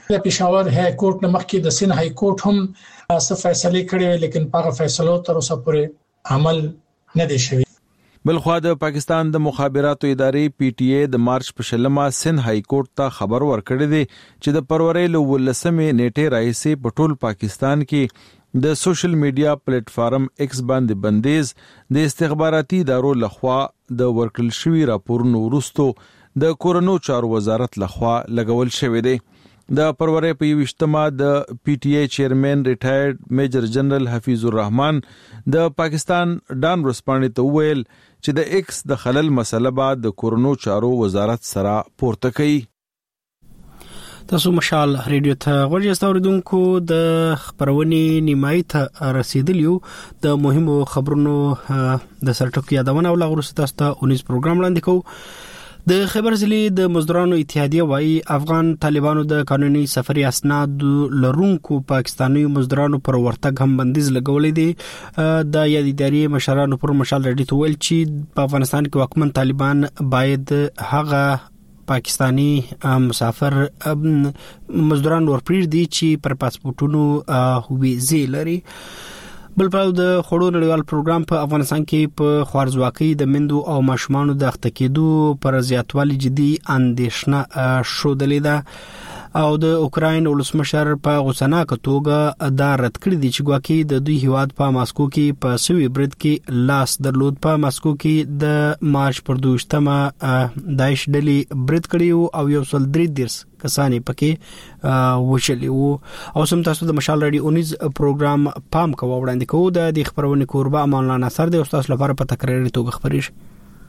د پېښور های کورټ نه مخکې د سند های کورټ هم څه فیصله کړې لیکن هغه فیصلو تر اوسه پورې عمل نه دی شوی. بلخوا د پاکستان د مخابراتو ادارې پی ټی ای د مارچ په شلمه سند های کورټ ته خبر ورکړی دی چې د فروری له ولسمې نیټې راهیسې په ټول پاکستان کې د سوشل میډیا پلیټ فارم ایکس باندې بندیز د استخباراتي ادارو لخوا د ورکړل شوی راپورونو وروسته د کورونو چارو وزارت لخوا لګول شوی دی. د فروری په یوشتمه د پی ټی ای چیرمن ریټایرډ میجر جنرال حفیظ الرحمن د پاکستان ډان ورسپانې ته وویل چې د ایکس د خلل مسله بعد د کورونو چارو وزارت سره پورته کړي. تاسو مشال ریډیو ته ورجسته اوریدونکو د خبرونې نیمای ته رسیدلیو د مهمو خبرونو د سرټکو یادونه او لغورسته تاسو ته اونیز پروګرام وړاندې کوو. د خبر ضلع د مزدورانو اتحادیه وايي افغان طالبانو د قانوني سفري اسناد لرونکو پاکستاني مزدورانو پر ورتګ هم بندیز لګولې دي. د یاد ادارې مشرانو پر مشال ریډیو ته ویل چې په افغانستان کې واکمن طالبان باید هغه پاکستانی مسافر مزدوران ورپریږدي چې پر پاسپورتونو ویزې لري. بل پاو د خړو نړیوال پروګرام په افغانستان کې په خوارزواکۍ د مندو او ماشومانو د اخته کېدو پر زیاتوالي جدي اندېښنه شودلې ده او د اوکراین ولسمشر په غوسناک توګه دا رد کړی دی چې ګواکې د دوی هیواد په ماسکو کې په سوي برید کې لاس درلود. په ماسکو کې د مارچ پر دوشتمه داعش ډلې برید کړی او یو سل درې دیرش کسانې پکې وشلي وو. او سم تاسو د مشال رادیو اونیز پروګرام پام کوو وړاندې کوو د دې خبرونه کوربه مولانا نصر د استاد لپاره په تکراري توګه خبرې شي.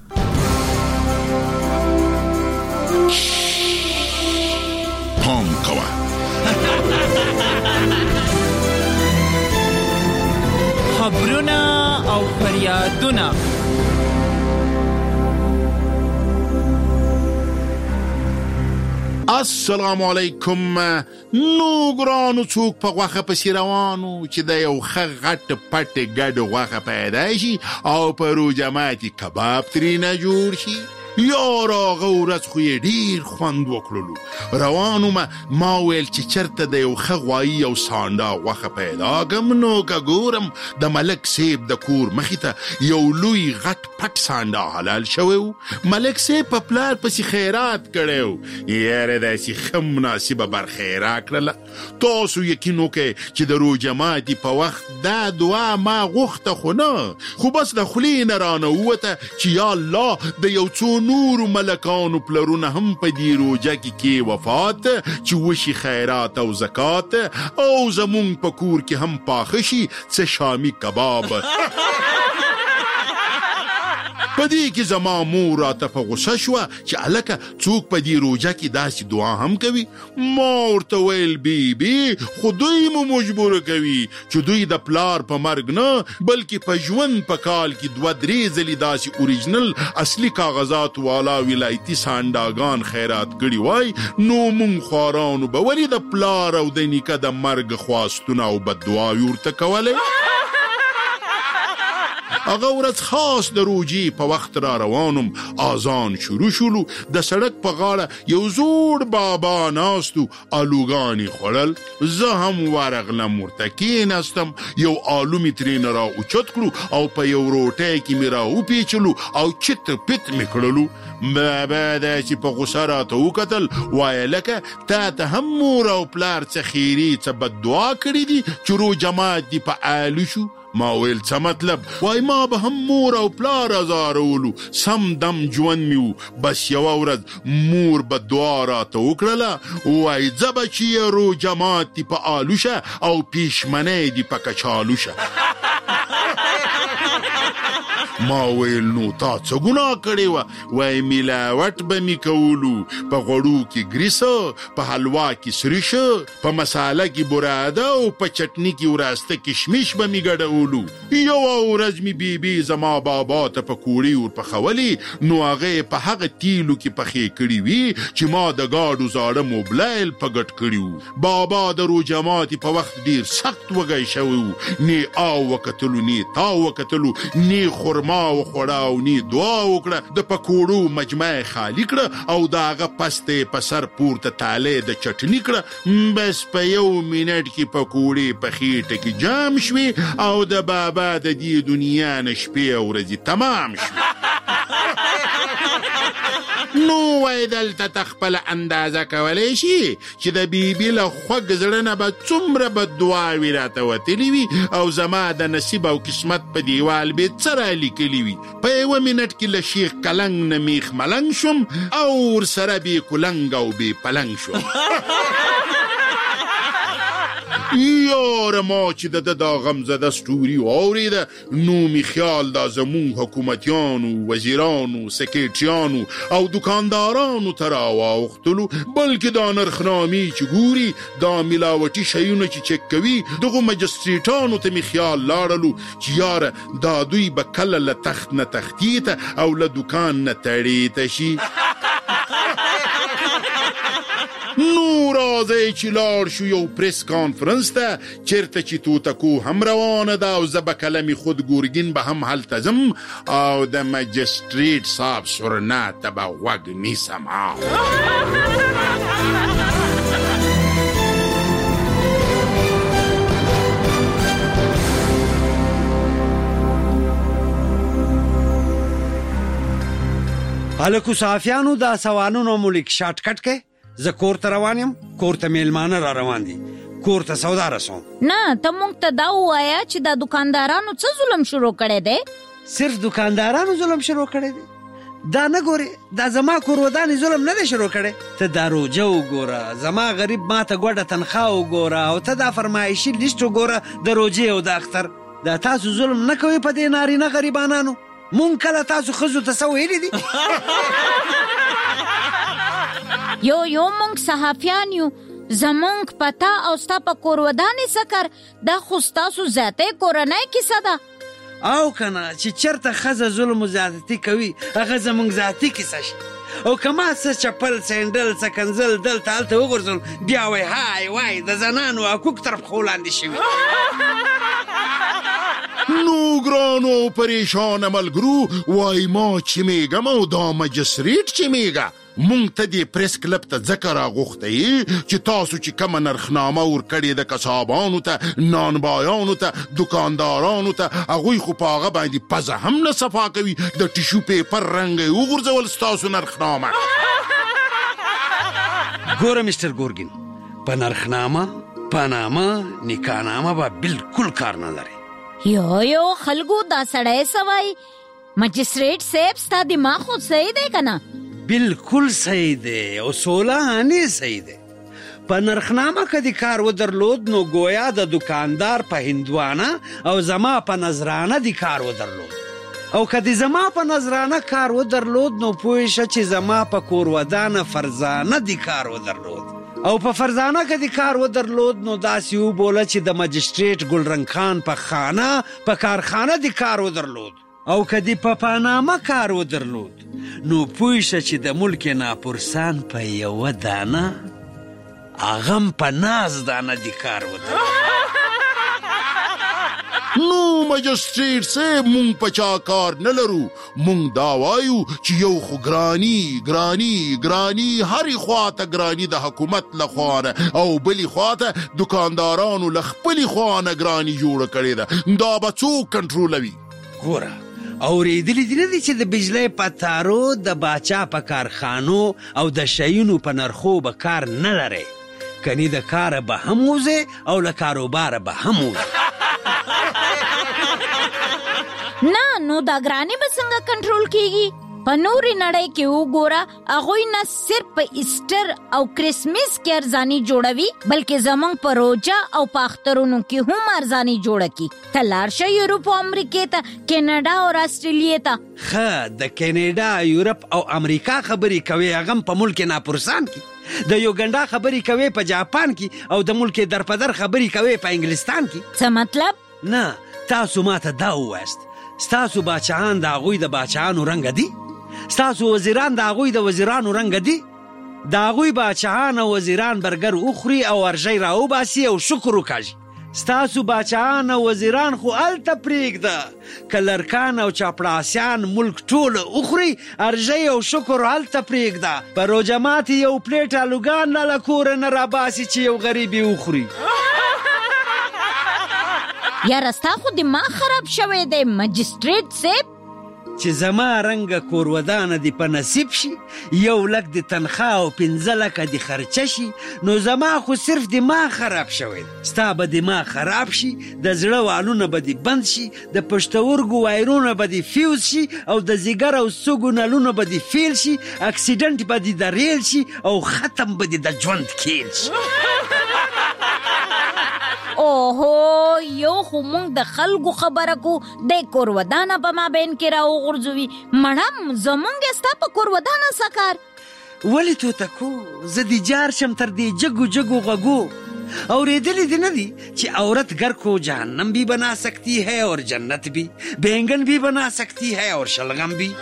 پام کوه خبرونه او فریادونه السلام علیکم. نو ګرانو څوک په غوښه پسې روانو چې د یو ښه غټ پټ ګډ غوښه پیدا شي او په روژه ماتي کباب ترېنه جوړ شي. یاره هغه ورځ خو یې ډېر خوند وکړلو. روانو ما ما ویل چې چېرته د یو ښه غوایي او سانډا غوښه پیدا کړم نو که ګورم د ملک صاحب د کور مخې ته یو لوی غټ پټ سانډا حلال شوی و. ملک صاحب په پلار پسې خیرات کړی و. یاره داسې ښه مناسبه برخه یې راکړله. تاسو یقین وکړئ چې د روژه ماتي په وخت دا دعا ما غوښته خو نه خو بس د خولې نه رانه ووته چې یا الله د یو څو نورو ملکانو پلرونه هم په دې روژه کې کې وفات چې وشي خیرات او زکات او زمونږ په کور کې هم پاخه شي څه شامي کباب. په دې کې زما مور راته په غوسه شوه چې هلکه څوک په دې روژه کې داسې دعا هم کوي. ما ورته ویل بی بی خو دوی مو مجبوره کوي چې دوی د پلار په مرګ نه بلکې په ژوند په کال کې دوه درې ځلې داسې اوریجنل اصلي کاغذات والا ولایتي سانډاګان خیرات کړي وای نو مونږ خوارانو به ولې د پلار او د نیکه د مرګ خواستونه او بددعاوې ورته کولی. هغه ورځ خاص د روژې په وخت را روانم. اذان شروع شولو. د سړک په غاړه یو زوړ بابا ناستو آلوګانې خوړل. زه هم ورغلم ورته کېناستم. یو آلو مې ترېنه را اوچت کړو او په یو روټۍ کې مې را وپیچلو او چت پت مې کړلو. بابا داسې په غوسه راته وکتل وایه لکه تا ته هم مور او پلار څه خیري څه بددعا کړي دي چې روژه مات دي په آلو شو. ما ویل څه مطلب؟ وای ما به هم مور او پلار ازارولو. سم دم ژوند مې و. بس یوه ورځ مور به دعا راته وکړله وای ځه بچیه روژه مات دي په آلو شه او پیشمنۍ دي په کچالو شه. ما ویل نو تا څه ګناه کړې وه؟ وای ملاوټ به مې کولو. په غوړو کې ګریسه په حلوا کې سریشه په مساله کې براده او په چټني کې وراسته کشمش به مې ګډولو. یوه ورځ مې بیبي زما بابا ته پکوړې ورپخولې نو هغه په هغه تیلو کې پخې کړي وي چې ما د ګاډو زاړه موبلایل په ګټ کړي وو. بابا د روژه ماتي په وخت ډېر سخت وږی شوی و. نه آو وکتلو نه تا وکتلو نه خرما خرما وخوړه او نی دعا وکړه، د پکوړو مجمع خالی کړه او د هغه پستې په سر پورته تالې د چټني کړه. بس په یو منټ کې پکوړې په خېټه کې جام شوې او د بابا د دې دنیا نه شپې او ورځې تمام شوې. نو وای دلته تخپل اندازه کولی شي چې د بیبي له خوږ زړه نه به څومره بددعاوې راته وتلي وي او زما د نصیب او قسمت په دیوال به څه رالیکلي وي. په یوه منټ کې له شیخ کلنګ نه میخ ملنګ شوم او ورسره بې کلنګ او بې پلنګ شوم. یاره ما چې د دا غمزده ستوري واورېده نو می خیال دا زمون حکومتیانو، وزیرانو، سکرټریانو او دکاندارانو ته راواوښتلو، بلکې دا نرخنامې چې ګوري دا ملاوټي شیونه چې چک کوي دغو مجستریټانو ته می خیال لاړلو چې یاره دا دوی به کله له تخت نه تختې ته او له دکان نه تړې ته شي. نو راځئ چې لاړ شو یو پریس کانفرنس ته چیرته چې توتکو هم روانه ده او زه به کلمې خود ګورګین به هم هلته ځم او د مجستریټ صاحب سورنا ته به غوږ نیسم. هلکو صحافیانو دا سوالونو مو لیک شارټ کټ کې زه کور ته روان یم، کور ته میلمانه را روان دي، کور ته سودا رسوم. نه ته مونږ ته دا ووایه چې دا دکاندارانو څه ظلم شروع کړی دی؟ صرف دکاندارانو ظلم شروع کړی دی؟ دا نه ګورې دا زما کور ودانې ظلم نه دی شروع کړی. ته دا روجه وګوره، زما غریب ما ته ګوډه تنخواه وګوره او ته دا فرمایشي لیست وګوره د روجې او د اختر. دا تاسو ظلم نه کوئ په دې نارینه غریبانانو؟ مونږ کله تاسو ښځو ته څه ویلي دي؟ یو یو مونږ صحافیان یو، زمونږ پتا او ستا په کور ودانې سکر دا خو ستاسو ذاتي کورنۍ کیسه ده. او کنه چې چرته ښځه ظلم و زیاتي کوي هغه زمونږ ذاتي کیسه شي. او که ما څه چپل سینډل څه کنزل دلته هلته وغورځول بیا وای های وای د زنانو حقوق تر پښو لاندې شوي. نو ګرانو پریشانه ملګرو وای ما چې میږم او دا مجستریټ چې میږه مونږ ته دې پریس کلب ته ځکه راغوښتی چې تاسو چې کومه نرخنامه ورکړې ده کسابانو ته، نانبایانو ته، دکاندارانو ته، هغوی خو په هغه باندې پزه هم نه صفا کوي، د ټیشو پیپر رنګ یې وغورځول ستاسو نرخنامه. ګوره مستر ګورګین، په نرخنامه، په نامه، نکاحنامه به بالکل کار نه لري. یو یو خلکو دا سړی سوای مجستریټ صاحب ستا دماغ خود صحیح دی که نه؟ بالکل صحیح دی او سوله هانې صحیح دی. په نرخنامه که د کار ودرلود نو گویا د دکاندار په هندوانه او زما په نظرانه د کار ودرلود، او که د زما په نظرانه کار ودرلود نو پوه شه چې زما په کور ودانه فرزانه د کار ودرلود، او په فرزانه که د کار ودرلود نو داسې وبوله چې د مجستریټ ګلرنګ خان په خانه په کارخانه د کار ودرلود، او که د په پانامه کار ودرلود نو پوه شه چې د ملک ناپرسان په یوه دانه هغه په ناز دانه د کار ودرلود. نو مجستریټ صاحب مونږ په چا کار نه لرو، مونږ دا وایو چې یو خو ګرانی ګرانی ګرانی هرې خواته ګرانی د حکومت له خوا نه او بلې خواته دکاندارانو له خپلې خوا نه ګرانی جوړه کړې ده، دا به څوک کنټرولوي؟ ګوره اورېدلي دي نه دي چې د بجلۍ په تارو د باچا په کارخانو او د شیونو په نرخو به کار نه لرئ، کنی د کاره به هم وځئ او له کاروباره به هم وځئ. نه نو دا ګرانی به څنګه کنټرول کیږي؟ په نورې نړۍ کې وګوره هغوی نه صرف په ایسټر او کرسمس کې ارزاني جوړوي بلکې زمونږ په روجه او په اخترونو کې هم ارزاني جوړه کی. ته لاړ شه یورپ او امریکې ته، کینیډا او استرالیا ته. ښه د کینیډا، یورپ او امریکا خبرې کوي هغه هم په ملک ناپرسان کې، د یوګنډا خبرې کوي په جاپان کې، او د ملک درپدر خبرې کوي په انګلستان کې. څه مطلب؟ نه تاسو ماته دا ووایست ستاسو باچهان د هغوی د باچهانو رنګه دي؟ ستاسو وزیران د هغوی د وزیرانو رنګه دي؟ د هغوی باچهان او وزیران برګر اخوري او ورژی راوباسي او شکر وکاږي، ستاسو باچان او وزیران خو الته پرېږده که لرکان او چاپړاسیان ملک ټول اخوري ارژۍ او شکر هلته پرېږده په روژه ماتې یو پلیټ الوګان لا له کوره نه راباسي چې یو غریب یې وخوري. یاره ستا خو دماغ خراب شوی دی مجسټریټ صاحب. چې زما رنګه کورودانه دې په نصیب شي، یو لک د تنخواه او پنځه لکه د خرچه شي، نو زما خو صرف دماغ خراب شوی دی. ستا به دماغ خراب شي، د زړه والونه به دې بند شي، د پښتورګو وایرونه به دې فیوز شي، او د ځیګر او سږو نلونه به دې فیل شي، اکسیډنټ به دې د ریل شي، او ختم به دې د ژوند کیل شي. اوهو یو خو مونږ د خلکو خبره کو د کورودانه په مابین کې راو غورځوي. مړم زمونږ ستا په کورودانه سکار ولې توتکو زه د جار شم تر دې جګو جګو غږو. اوریدلی دې نه دي چې عورت گر کو جهنم بھی بنا سکتی ہے اور جنت بھی، بینگن بھی بنا سکتی ہے اور شلغم بھی.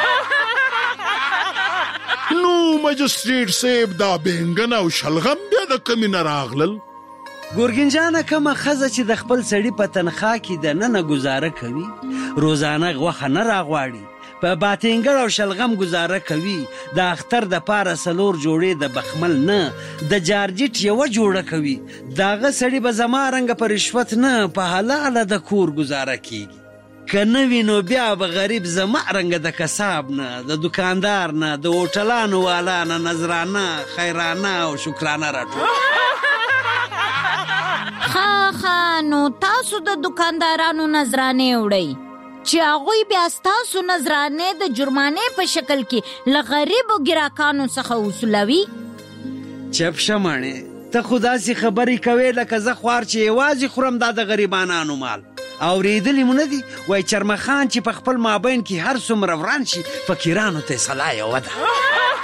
نو مجسټریټ صاحب دا بینگن او شلغم بیا د کومې نه راغلل؟ ګورګین کومه ښځه چې د خپل سړي په تنخواه کې د ننه ګزاره کوي، روزانه غوښه نه راغواړي، په باتینګړ او شلغم ګزاره کوي، د اختر د پاره څلور جوړې د بخمل نه د جارجیټ یوه جوړه کوي، د هغه سړي به زما رنګه په رشوت نه په حلاله د کور ګزاره کیږي. که نه وي نو بیا به غریب زما رنګه د کساب نه، د دکاندار نه، د هوټلانو والا نه نظرانه، خیرانه او شکرانه راټول. ها ها نو تاسو د دکاندارانو نظرانه وړئ چې هغوی بیا ستاسو نظرانه د جرمانې په شکل کې له غریبو ګراکانو څخه وصولوي. چپ شه ماڼې، ته خو داسې خبرې کوې لکه زه خوار چې یوازې خورم دا د غریبانانو مال. اورېدلي مو نه دي وایي چرمخان چې په خپل مابین کې هر څومره وران شي فقیرانو ته سلا یوه ده.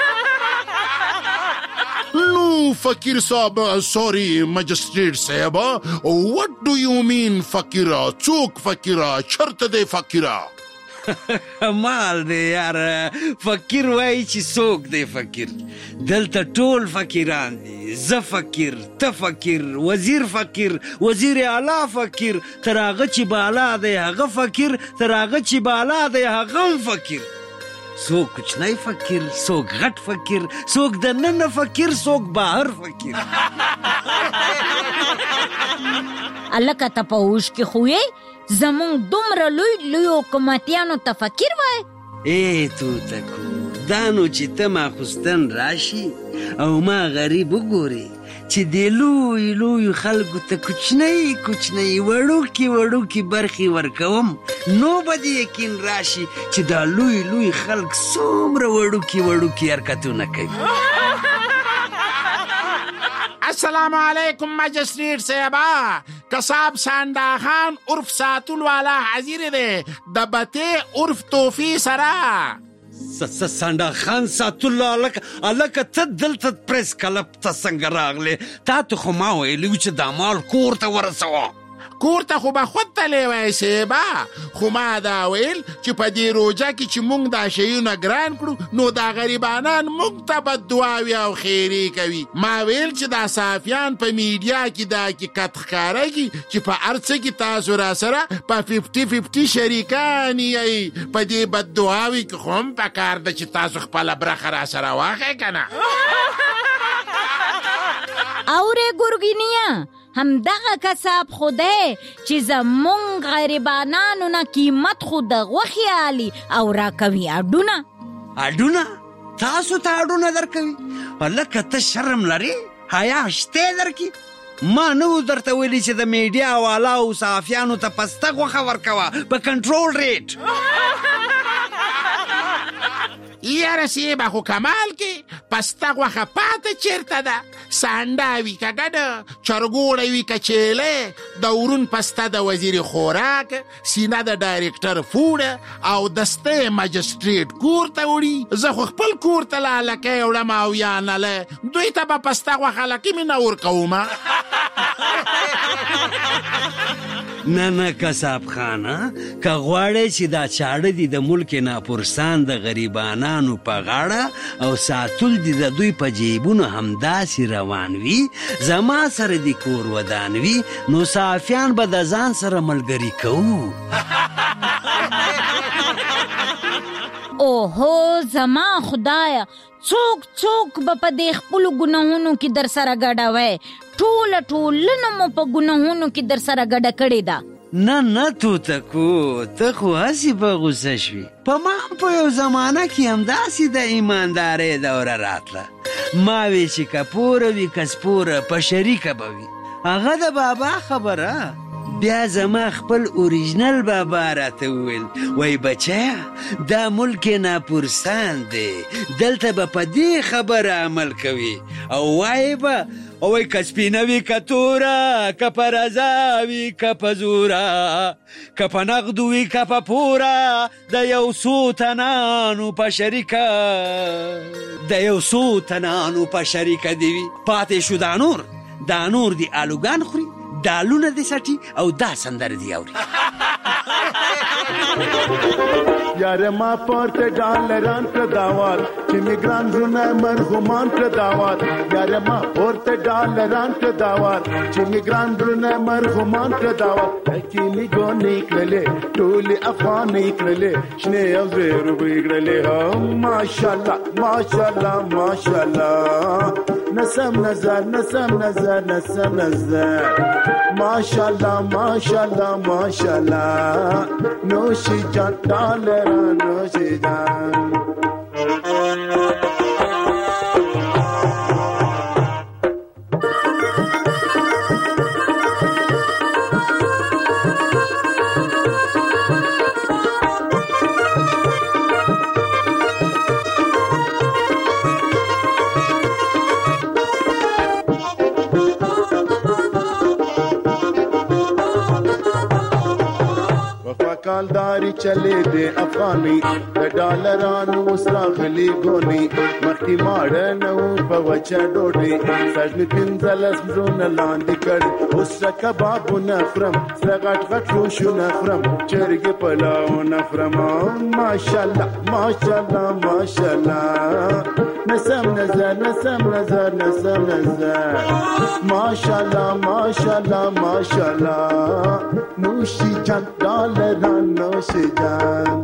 No, Fakir Saab, sorry, Magistrate Saab. What do you mean, Fakira? Chok Fakira, chart de Fakira. مال دی یار، فقیر وای چې څوک دی فقیر؟ دلته ټول فقیران دي. زه فقیر، ته فقیر، وزیر فقیر، وزیر اعلی فقیر، تر هغه چې بالا دی هغه فقیر، تر هغه چې بالا دی هغه هم فقیر. څوک کوچنی فقیر، څوک غټ فقیر، څوک د ننه فقیر، څوک بهر فقیر. الکه ته په اوښ کې خو یې زمونږ دومره لوی لوی حکومتیانو ته فقیر وای. ای توتکو دا نو چې ته ماخوستن راشي او ما غریب وګورې چې د لوی لوی خلکو ته کوچنی کوچنی وړوکې وړوکې برخې ورکوم، نو به دې یقین راشي چې دا لوی لوی خلک څومره وړوکې وړوکې حرکتونه کوي. السلام علیکم مجسټریټ صاحبا. کساب ساندا خان عرف ساتول والا حاضر دی د بته عرف توفی سرا. ساندا خان ساتول الکه ته دلته پریس کلب ته څنګه راغلې؟ تا ته خو ما ویلي چې دا مال کور ته ورسوه. کور ته خو به خود تللی وای صاحبا، خو ما دا ویل چې په دې روژه کې چې موږ دا شیونه ګران کړو نو دا غریبانان موږ ته بددعاوې او خیرې کوي. ما ویل چې دا صحافیان په میډیا کې دا حقیقت ښکاره کړي چې په هر څه کې تاسو را سره په ففټي ففټي شریکان یې، په دې بددعاوې کې خو هم پکار ده چې تاسو خپله برخه را سره واخلئ که نه. اورې ګورګینیا، همدغه کساب خو دی چې زمونږ غریبانانو نه قیمت خو د غوښې اخلي او راکوي اډونه. اډونه؟ تاسو ته اډونه درکوي؟ هلکه ته شرم لرې؟ حیا شته درکې؟ ما نه و درته ویلي چې د میډیا والا او صحافیانو ته پسته غوښه ورکوه په کنټرول ریټ. یاره صاحبه خو کمال کې پسته غوښه پاته چیرته ده؟ سانډا وي که ګډه، چرګوړی وي که چیلې، د ورون پسته د وزیر خوراک، سینه د ډایرکټر فوډ او دسته مجسټریټ کور ته وړي. زه خو خپل کور ته له هلکۍ وړم او یا نله دوی ته به پسته غوښه لکې مې نه ورکوم. نه نه کساب خانه که غواړی چې دا چاړه دي د ملک ناپرسان د غریبانانو په غاړه او ساتل دي د دوی په جیبونو همداسې روان وي زما سره د کور ودان وي نو صافیان به د ځان سره ملګري کوو. اوهو زما خدایا څوک څوک به په دې خپلو ګناهونو کې در سره ګډه وی ټوله ټولنه مو په ګناهونو کې در سره ګډه کړې ده. نه نه توتکو ته خو هسې په غوسه شوي په ما هم په یو زمانه کې همداسې د ایماندارۍ دوره راتله ما وی چې که پوره وي که سپوره په شریکه به وي هغه د بابا خبره. بیا زما خپل اوریجنل بابا راته وویل وای بچیا دا ملک ناپرسان دی دلته به په دې خبره عمل کوي او وای به او وای که سپینه وي که توره که په رضا وي که په زوره که په نغدو وي که په پوره د یو څو تنانو په شریکه د یو څو تنانو په شریکه دی وي پاتې شو دا نور دا نور دی آلوګان خوري دالونه دې سټي او دا سندره دی اوري. یار ما پورته ډالران کړ داوال چې میګران زونه مرغومان کړ داوال یار ما پورته ډالران کړ داوال چې میګران زونه مرغومان کړ داوال چې میګو نکړلې ټول افغان نکړلې شنه او زیرو بګړلې ها ماشاءالله ماشاءالله ماشاءالله نسم نظر نسم نظر نسم نظر ماشاءالله ماشاءالله ماشاءالله نوشی جان ڈالرا نوشی جان کالداری چلے دے افغانی د ډالرانو وسراغلی ګونی مخکې ماړه نو په وچه ډوډۍ سجن پنځلس زونه لاندې کړ اوس کبابونه خورم سره غټ غټ روشونه خورم چرګې پلاونه خورم ماشاءالله ماشاءالله ماشاءالله نسم نظر نسم نظر نسم نظر ماشاءالله ماشاءالله ماشاءالله نوشی جان ډالران نوشی جان.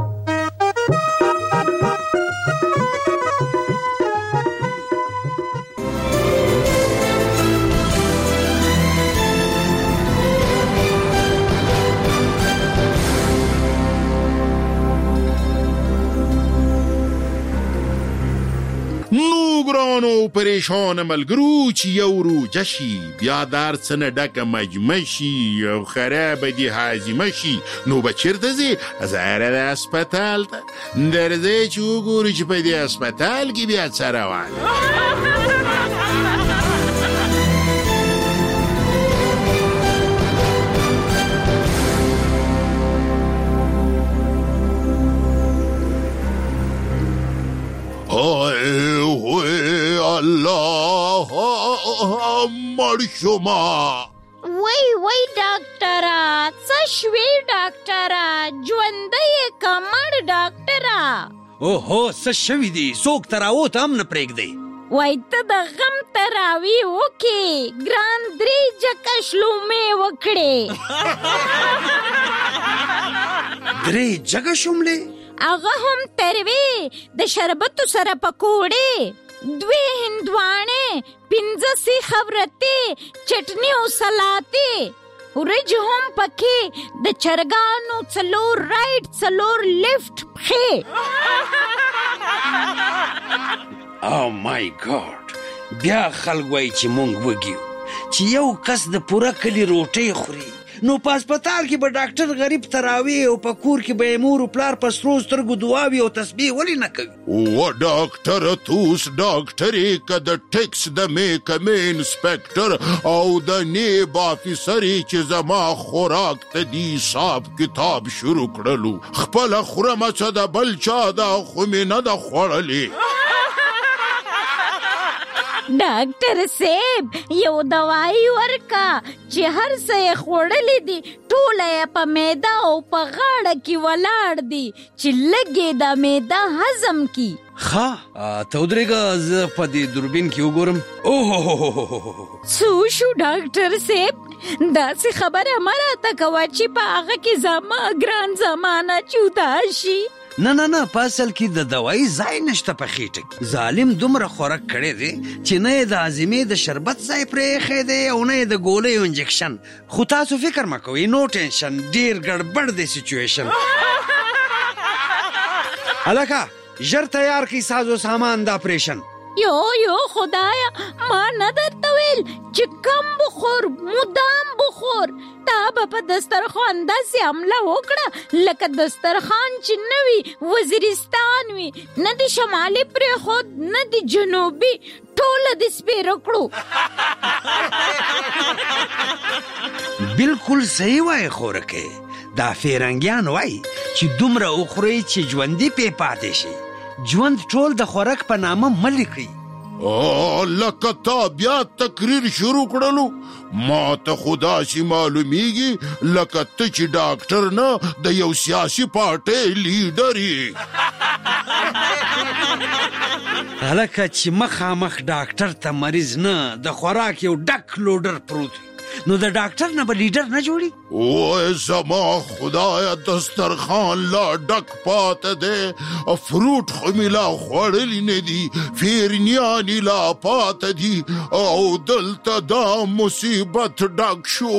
نو ګرانو پریشان ملګرو چې یو روجه شي بیا دار څه نه ډکه مجمه شي او خرابه دي هاضمه شي نو به چېرته ځې زهره د هسپتال ته درځئ چې وګورو چې په دې هسپتال کې بیا څه روان الله مړ شوما وای وای ډاکټره څه شوې ډاکټره ژوندۍ که مړ ډاکټره اوهو څه شوي دي څوک تراوت هم نه پرېږدئ وای ته د غم تراوی وکې ګران درې جکه شلومې وکړې درې جګه شوملې هغه هم تروې د شربتو سره پکوړې دوی هندواڼې پنځه سیخه ورتې چټني او سلاتې ورج هم پکې د چرګانو څلور رایټ څلور لیفټ پښې او مای ګاډ بیا خلک وایي چې مونږ وږي چې یو کس د پوره کلي روټۍ خوري نو په هسپتال کې به ډاکټر غریب تراوي او په کور کې به یې مور و پلار په سرو سترګو دعاوي او تسبیح ولې نه کوي و ډاکټره توس ډاکټرې که د ټیکس د محکمې انسپکټر او د نیب افیسرې چې زما خوراک ته دي حساب کتاب شروع کړلو خپله خورمه څه د بل چا ده خو مې نه ده خوړلې ډاکټر صاحب یو دوايي ورکا چې هر څه خوړلې دي ټول یې په معده او په غاړه کې ولاړ دي چې لګي د معده هضم کی. ښه ته ودرېږه زه په دې دوربین کې وګورم. اوه څه شو ډاکټر صاحب؟ داسې خبره مه راته کوه چې په هغه کې زما ګران زمانه جدا شي. نه نه نه په اصل کې د دوايي ځای نشته په خېټه کې. ظالم دومره خوراک کړی دی چې نه یې د عظمې د شربت ځای پرې ایښی دی او نه یې د ګولیو انجکشن. خو تاسو فکر مه کوئ، نو ټینشن، ډېر ګډبډ دی سچویشن. هلکه ژر تیار کړئ سازو سامان د اپریشن. یو یو خدایا ما نه درته ویل چې کم بخور مدام بخور. تا به په دسترخوان داسې حمله وکړه لکه دسترخوان چې نه وي وزیرستان وي، نه د شمالي پرېښود نه د جنوبي، ټوله د سپېره کړو. بالکل صحیح وایي خورکې. دا فیرنګیان وایي چې دومره وخورئ چې ژوندي پې پاتې شي. ژوند ټول د خوراک په نامه مه لیکئ. لکه تا بیا تقریر شروع کړلو. ما ته خو داسې معلومیږي لکه ته چې ډاکټر نه د یو سیاسي پارټۍ لیډر یې. هلکه چې مخامخ ډاکټر ته مریض نه د خوراک یو ډک لوډر پروت وي نو د ډاکټر نه به لیډر نه جوړي. اوه زما خدایا دسترخوان لا ډک پاته دی، فروټ خو مې لا خوړلی نه دي، فیرنیانې لا پاته دي او دلته دا مصیبت ډک شو.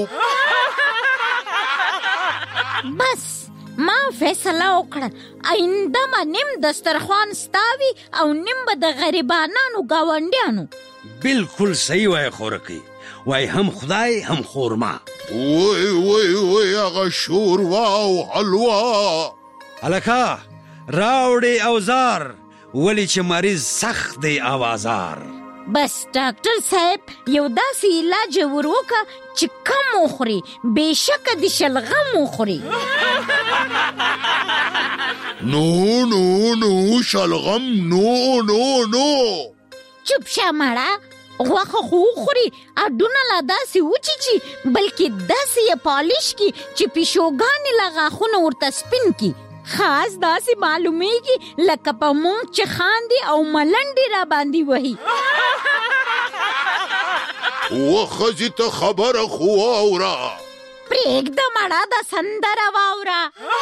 بس ما فیصله وکړه آینده ما نیم دسترخوان ستاوي او نیم به د غریبانانو ګاونډیانو. بالکل صحیح وایي خورکۍ. وای هم خدای هم خورما. وای وای وای هغه شوروا او حلوا. هلکه راوړې اوزار ولې چې مریض سخت دی اوازار. بس ډاکټر صاحب یو داسې علاج ور وکړه چې کم وخوري، بېشکه د شلغم وخوري. نو نو نو شلغم نو نو نو. چوپ شه مړه، غوښه خو وخوري، اډونه لا داسې وچیچي بلکې داسې یې پالیش کی چې پیشوګانې لا غاښونه ورته سپین کی. خاص داسې معلومیږي لکه په مونږ چې خاندي او ملنډې را باندې وهي. وښځې ته خبره خو واوره. پرېږده مړه د سندره واوره.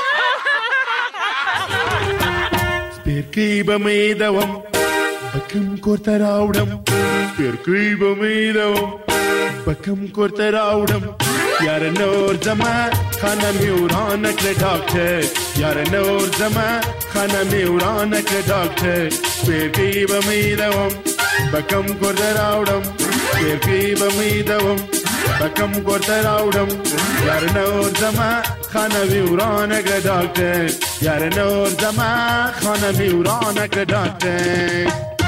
سپېرکۍ به مې دوم بکم کورته راوړم، سپېرکۍ به مې دوم بکم کورته راوړم. یاره نور زما خانه مې ورانه کړه ډاکټر، یاره نور زما خانه مې ورانه کړه ډاکټر. سپېرکۍ به مې دوم بکم کورته راوړم، سپېرکۍ به مې دوم بکم کورته راوړم. یاره نور زما خانه مې ورانه کړه ډاکټر، یاره نور زما خانه مې ورانه کړه ډاکټر.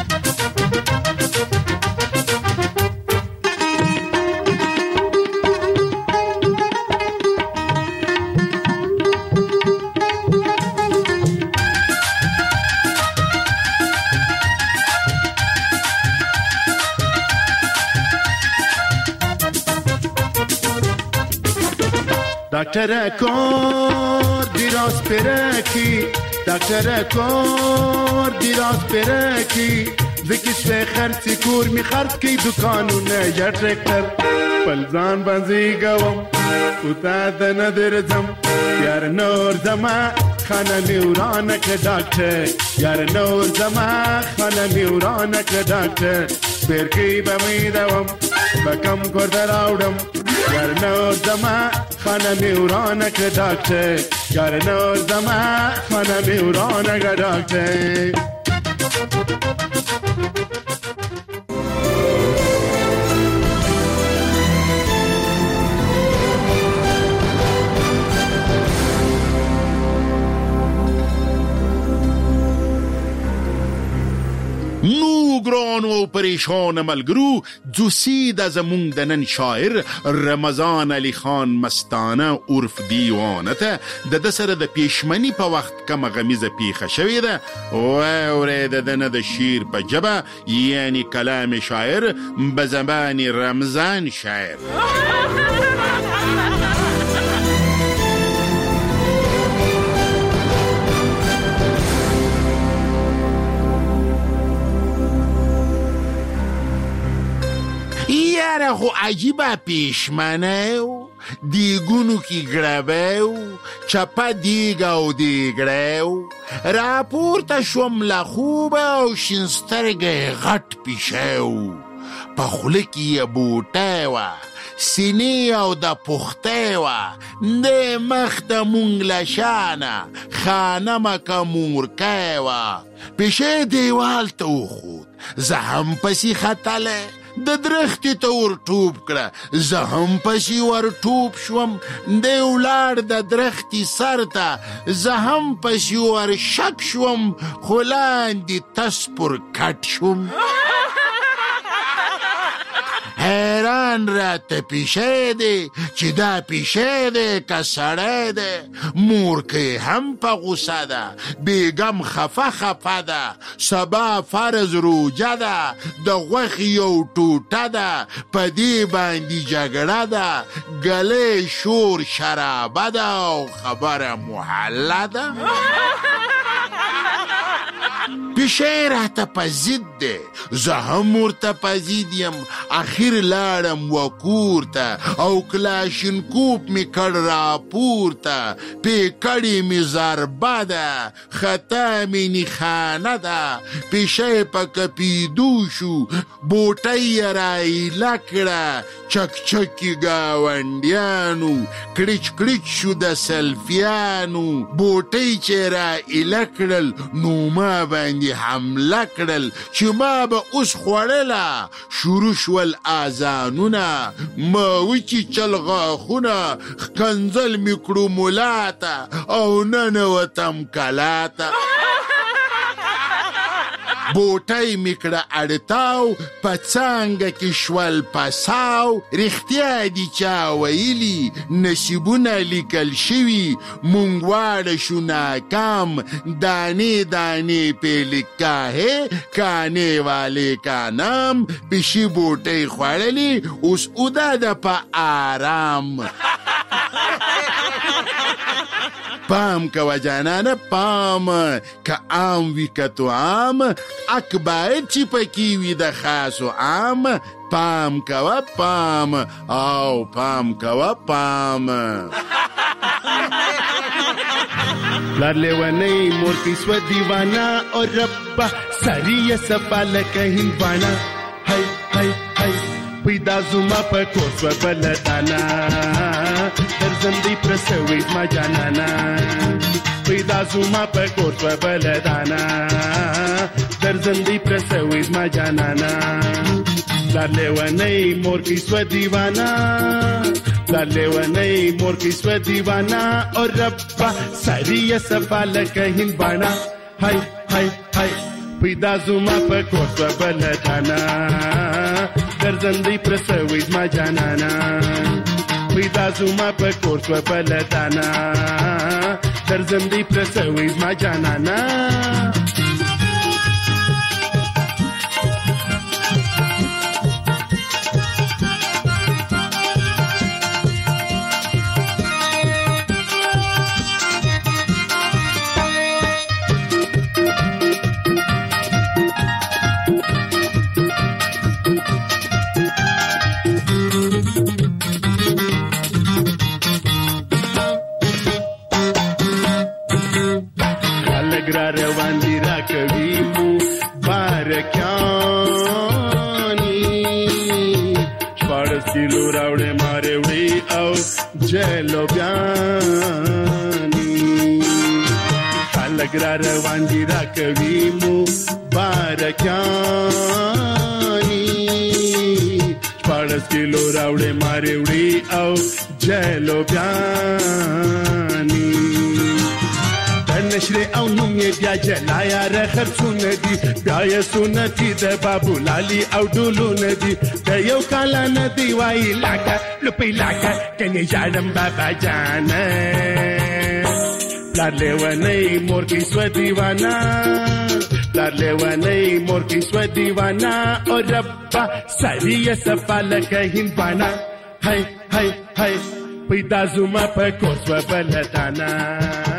دکتر کار دیراز پرکی، دکتر کار دیراز پرکی، وکیش به خرچی کور می خرچ کی دکانونه یا ترکتر. پلزان بازی گوام کوتا دن درزم، یار نور زما خانه میورانه که دکتر، یار نور زما خانه میورانه که دکتر. سپېرکۍ به مې دوم بکم کورته راوړم، یار نور زما خانه مې ورانه کړه ډاکټر، یار نور زما خانه مې ورانه کړه ډاکټر. نو ګرانو او پریشان ملګرو جوسی د زمونږ د نن شاعر رمضان علي خان مستانه عرف دیوانه ته د د سره د پیشمنی په وخت کومه غمیزه پیښه شوې ده واورئ د ده نه د شعر په ژبه یعنی کلام شاعر به زبان رمضان شاعر. یاره خو عجیبه پیشمنه و دیگونو کی گربه و چپا دیگه و دیگره و راپورتا شوم لخوبه و شنسترگه غٹ پیشه و پخلکی یه بوته و سینی او د پخته و د مخ د مونږ لشانه خانه مکه مورکه و پیشه دیوال ته وخود زه هم پسې ختله د درختې ته ور ټوپ کړه زه هم پسې ور ټوپ شوم دی ولاړ د درختې سر ته زه هم پسې ور شک شوم خو لاندې تس پر کټ شوم. حیران راته پیشه دی چې دا پیشه دی که سړی دی مورکۍ هم په غوسه ده بیګم خفه خفه ده سبا فرض روجه ده د غوښې یو ټوټه ده په دې باندې جګړه ده ګلې شور شرابه ده او خبره محله ده. پیشه راته په ضد دی زه هم ورته په ضد یم اخر لاړم و کور ته او کلاشینکوپ می کړ راپورته پې کړې می ضربه ده خطا می نښانه ده پیشه په کپیدو شو بوټۍ یې رایله کړه چک چکې ګاونډیانو کړچ کړچ شو د سلفیانو بوټۍ چې رایله کړل نو ما باندې حمله کړل چې ما به اوس خوړله شروع شول آذانونه ما وچیچل غاښونه ښکنځل مې کړو ملا ته او ننوتم کلا ته بوټۍ مې کړه اړتاو په څانګه کې شول پساو رښتیا دي چا ویلي نصیبونه لیکل شوي مونږ واړه شو ناکام دانې دانې پې لیکا ہے کانې والے کا نام پیشي بوټۍ خوړلې اوس اوده ده په آرام. پام کوه جانانه پام که عام وی که تو عام اک باید چی پکی وی ده خاص و عام پام کوه پام او پام کوه پام. لار لیونی مور کی سو دیوانا اور ربا سری سفال کہیں بانا ہے ہے ہے پیدا زما په کوڅه بلدانا در زندې پرسوي ما جانانا پیدا زما په کوڅه بلدانا در زندې پرسوي ما جانانا لار لیونی مور کی سو دیوانا لار لیونی مور کی سو دیوانا اور ربا ساری سفال کہیں بانا ہے ہے ہے پیدا زما په کوڅه بلدانا در زندې پرسوي ما جانانا پیدا زما په کوڅه بلدانا در زندې پرسوي ما جانانا. روان دی را کوي مو بارکانی شپاړس کیلو راوړې مارې وړې او جلو بیانی خلک را روان دی را کوي مو بارکانی شپاړس کیلو راوړې مارې وړې او جلو بیانی نشره او نوم یې بیا جلایا رخرڅونه دي بیا یې سنتي د بابو لالي او ډولونه دي د یو کال نه دی وای لاکه لپی لاکه کني جاړم بابا جان پلار لیونی مور کی سو دیوانا پلار لیونی مور کی سو دیوانا او ربا سړی صفا لکه هندوانا هاي هاي هاي پیدا زما په کوڅه بلدانا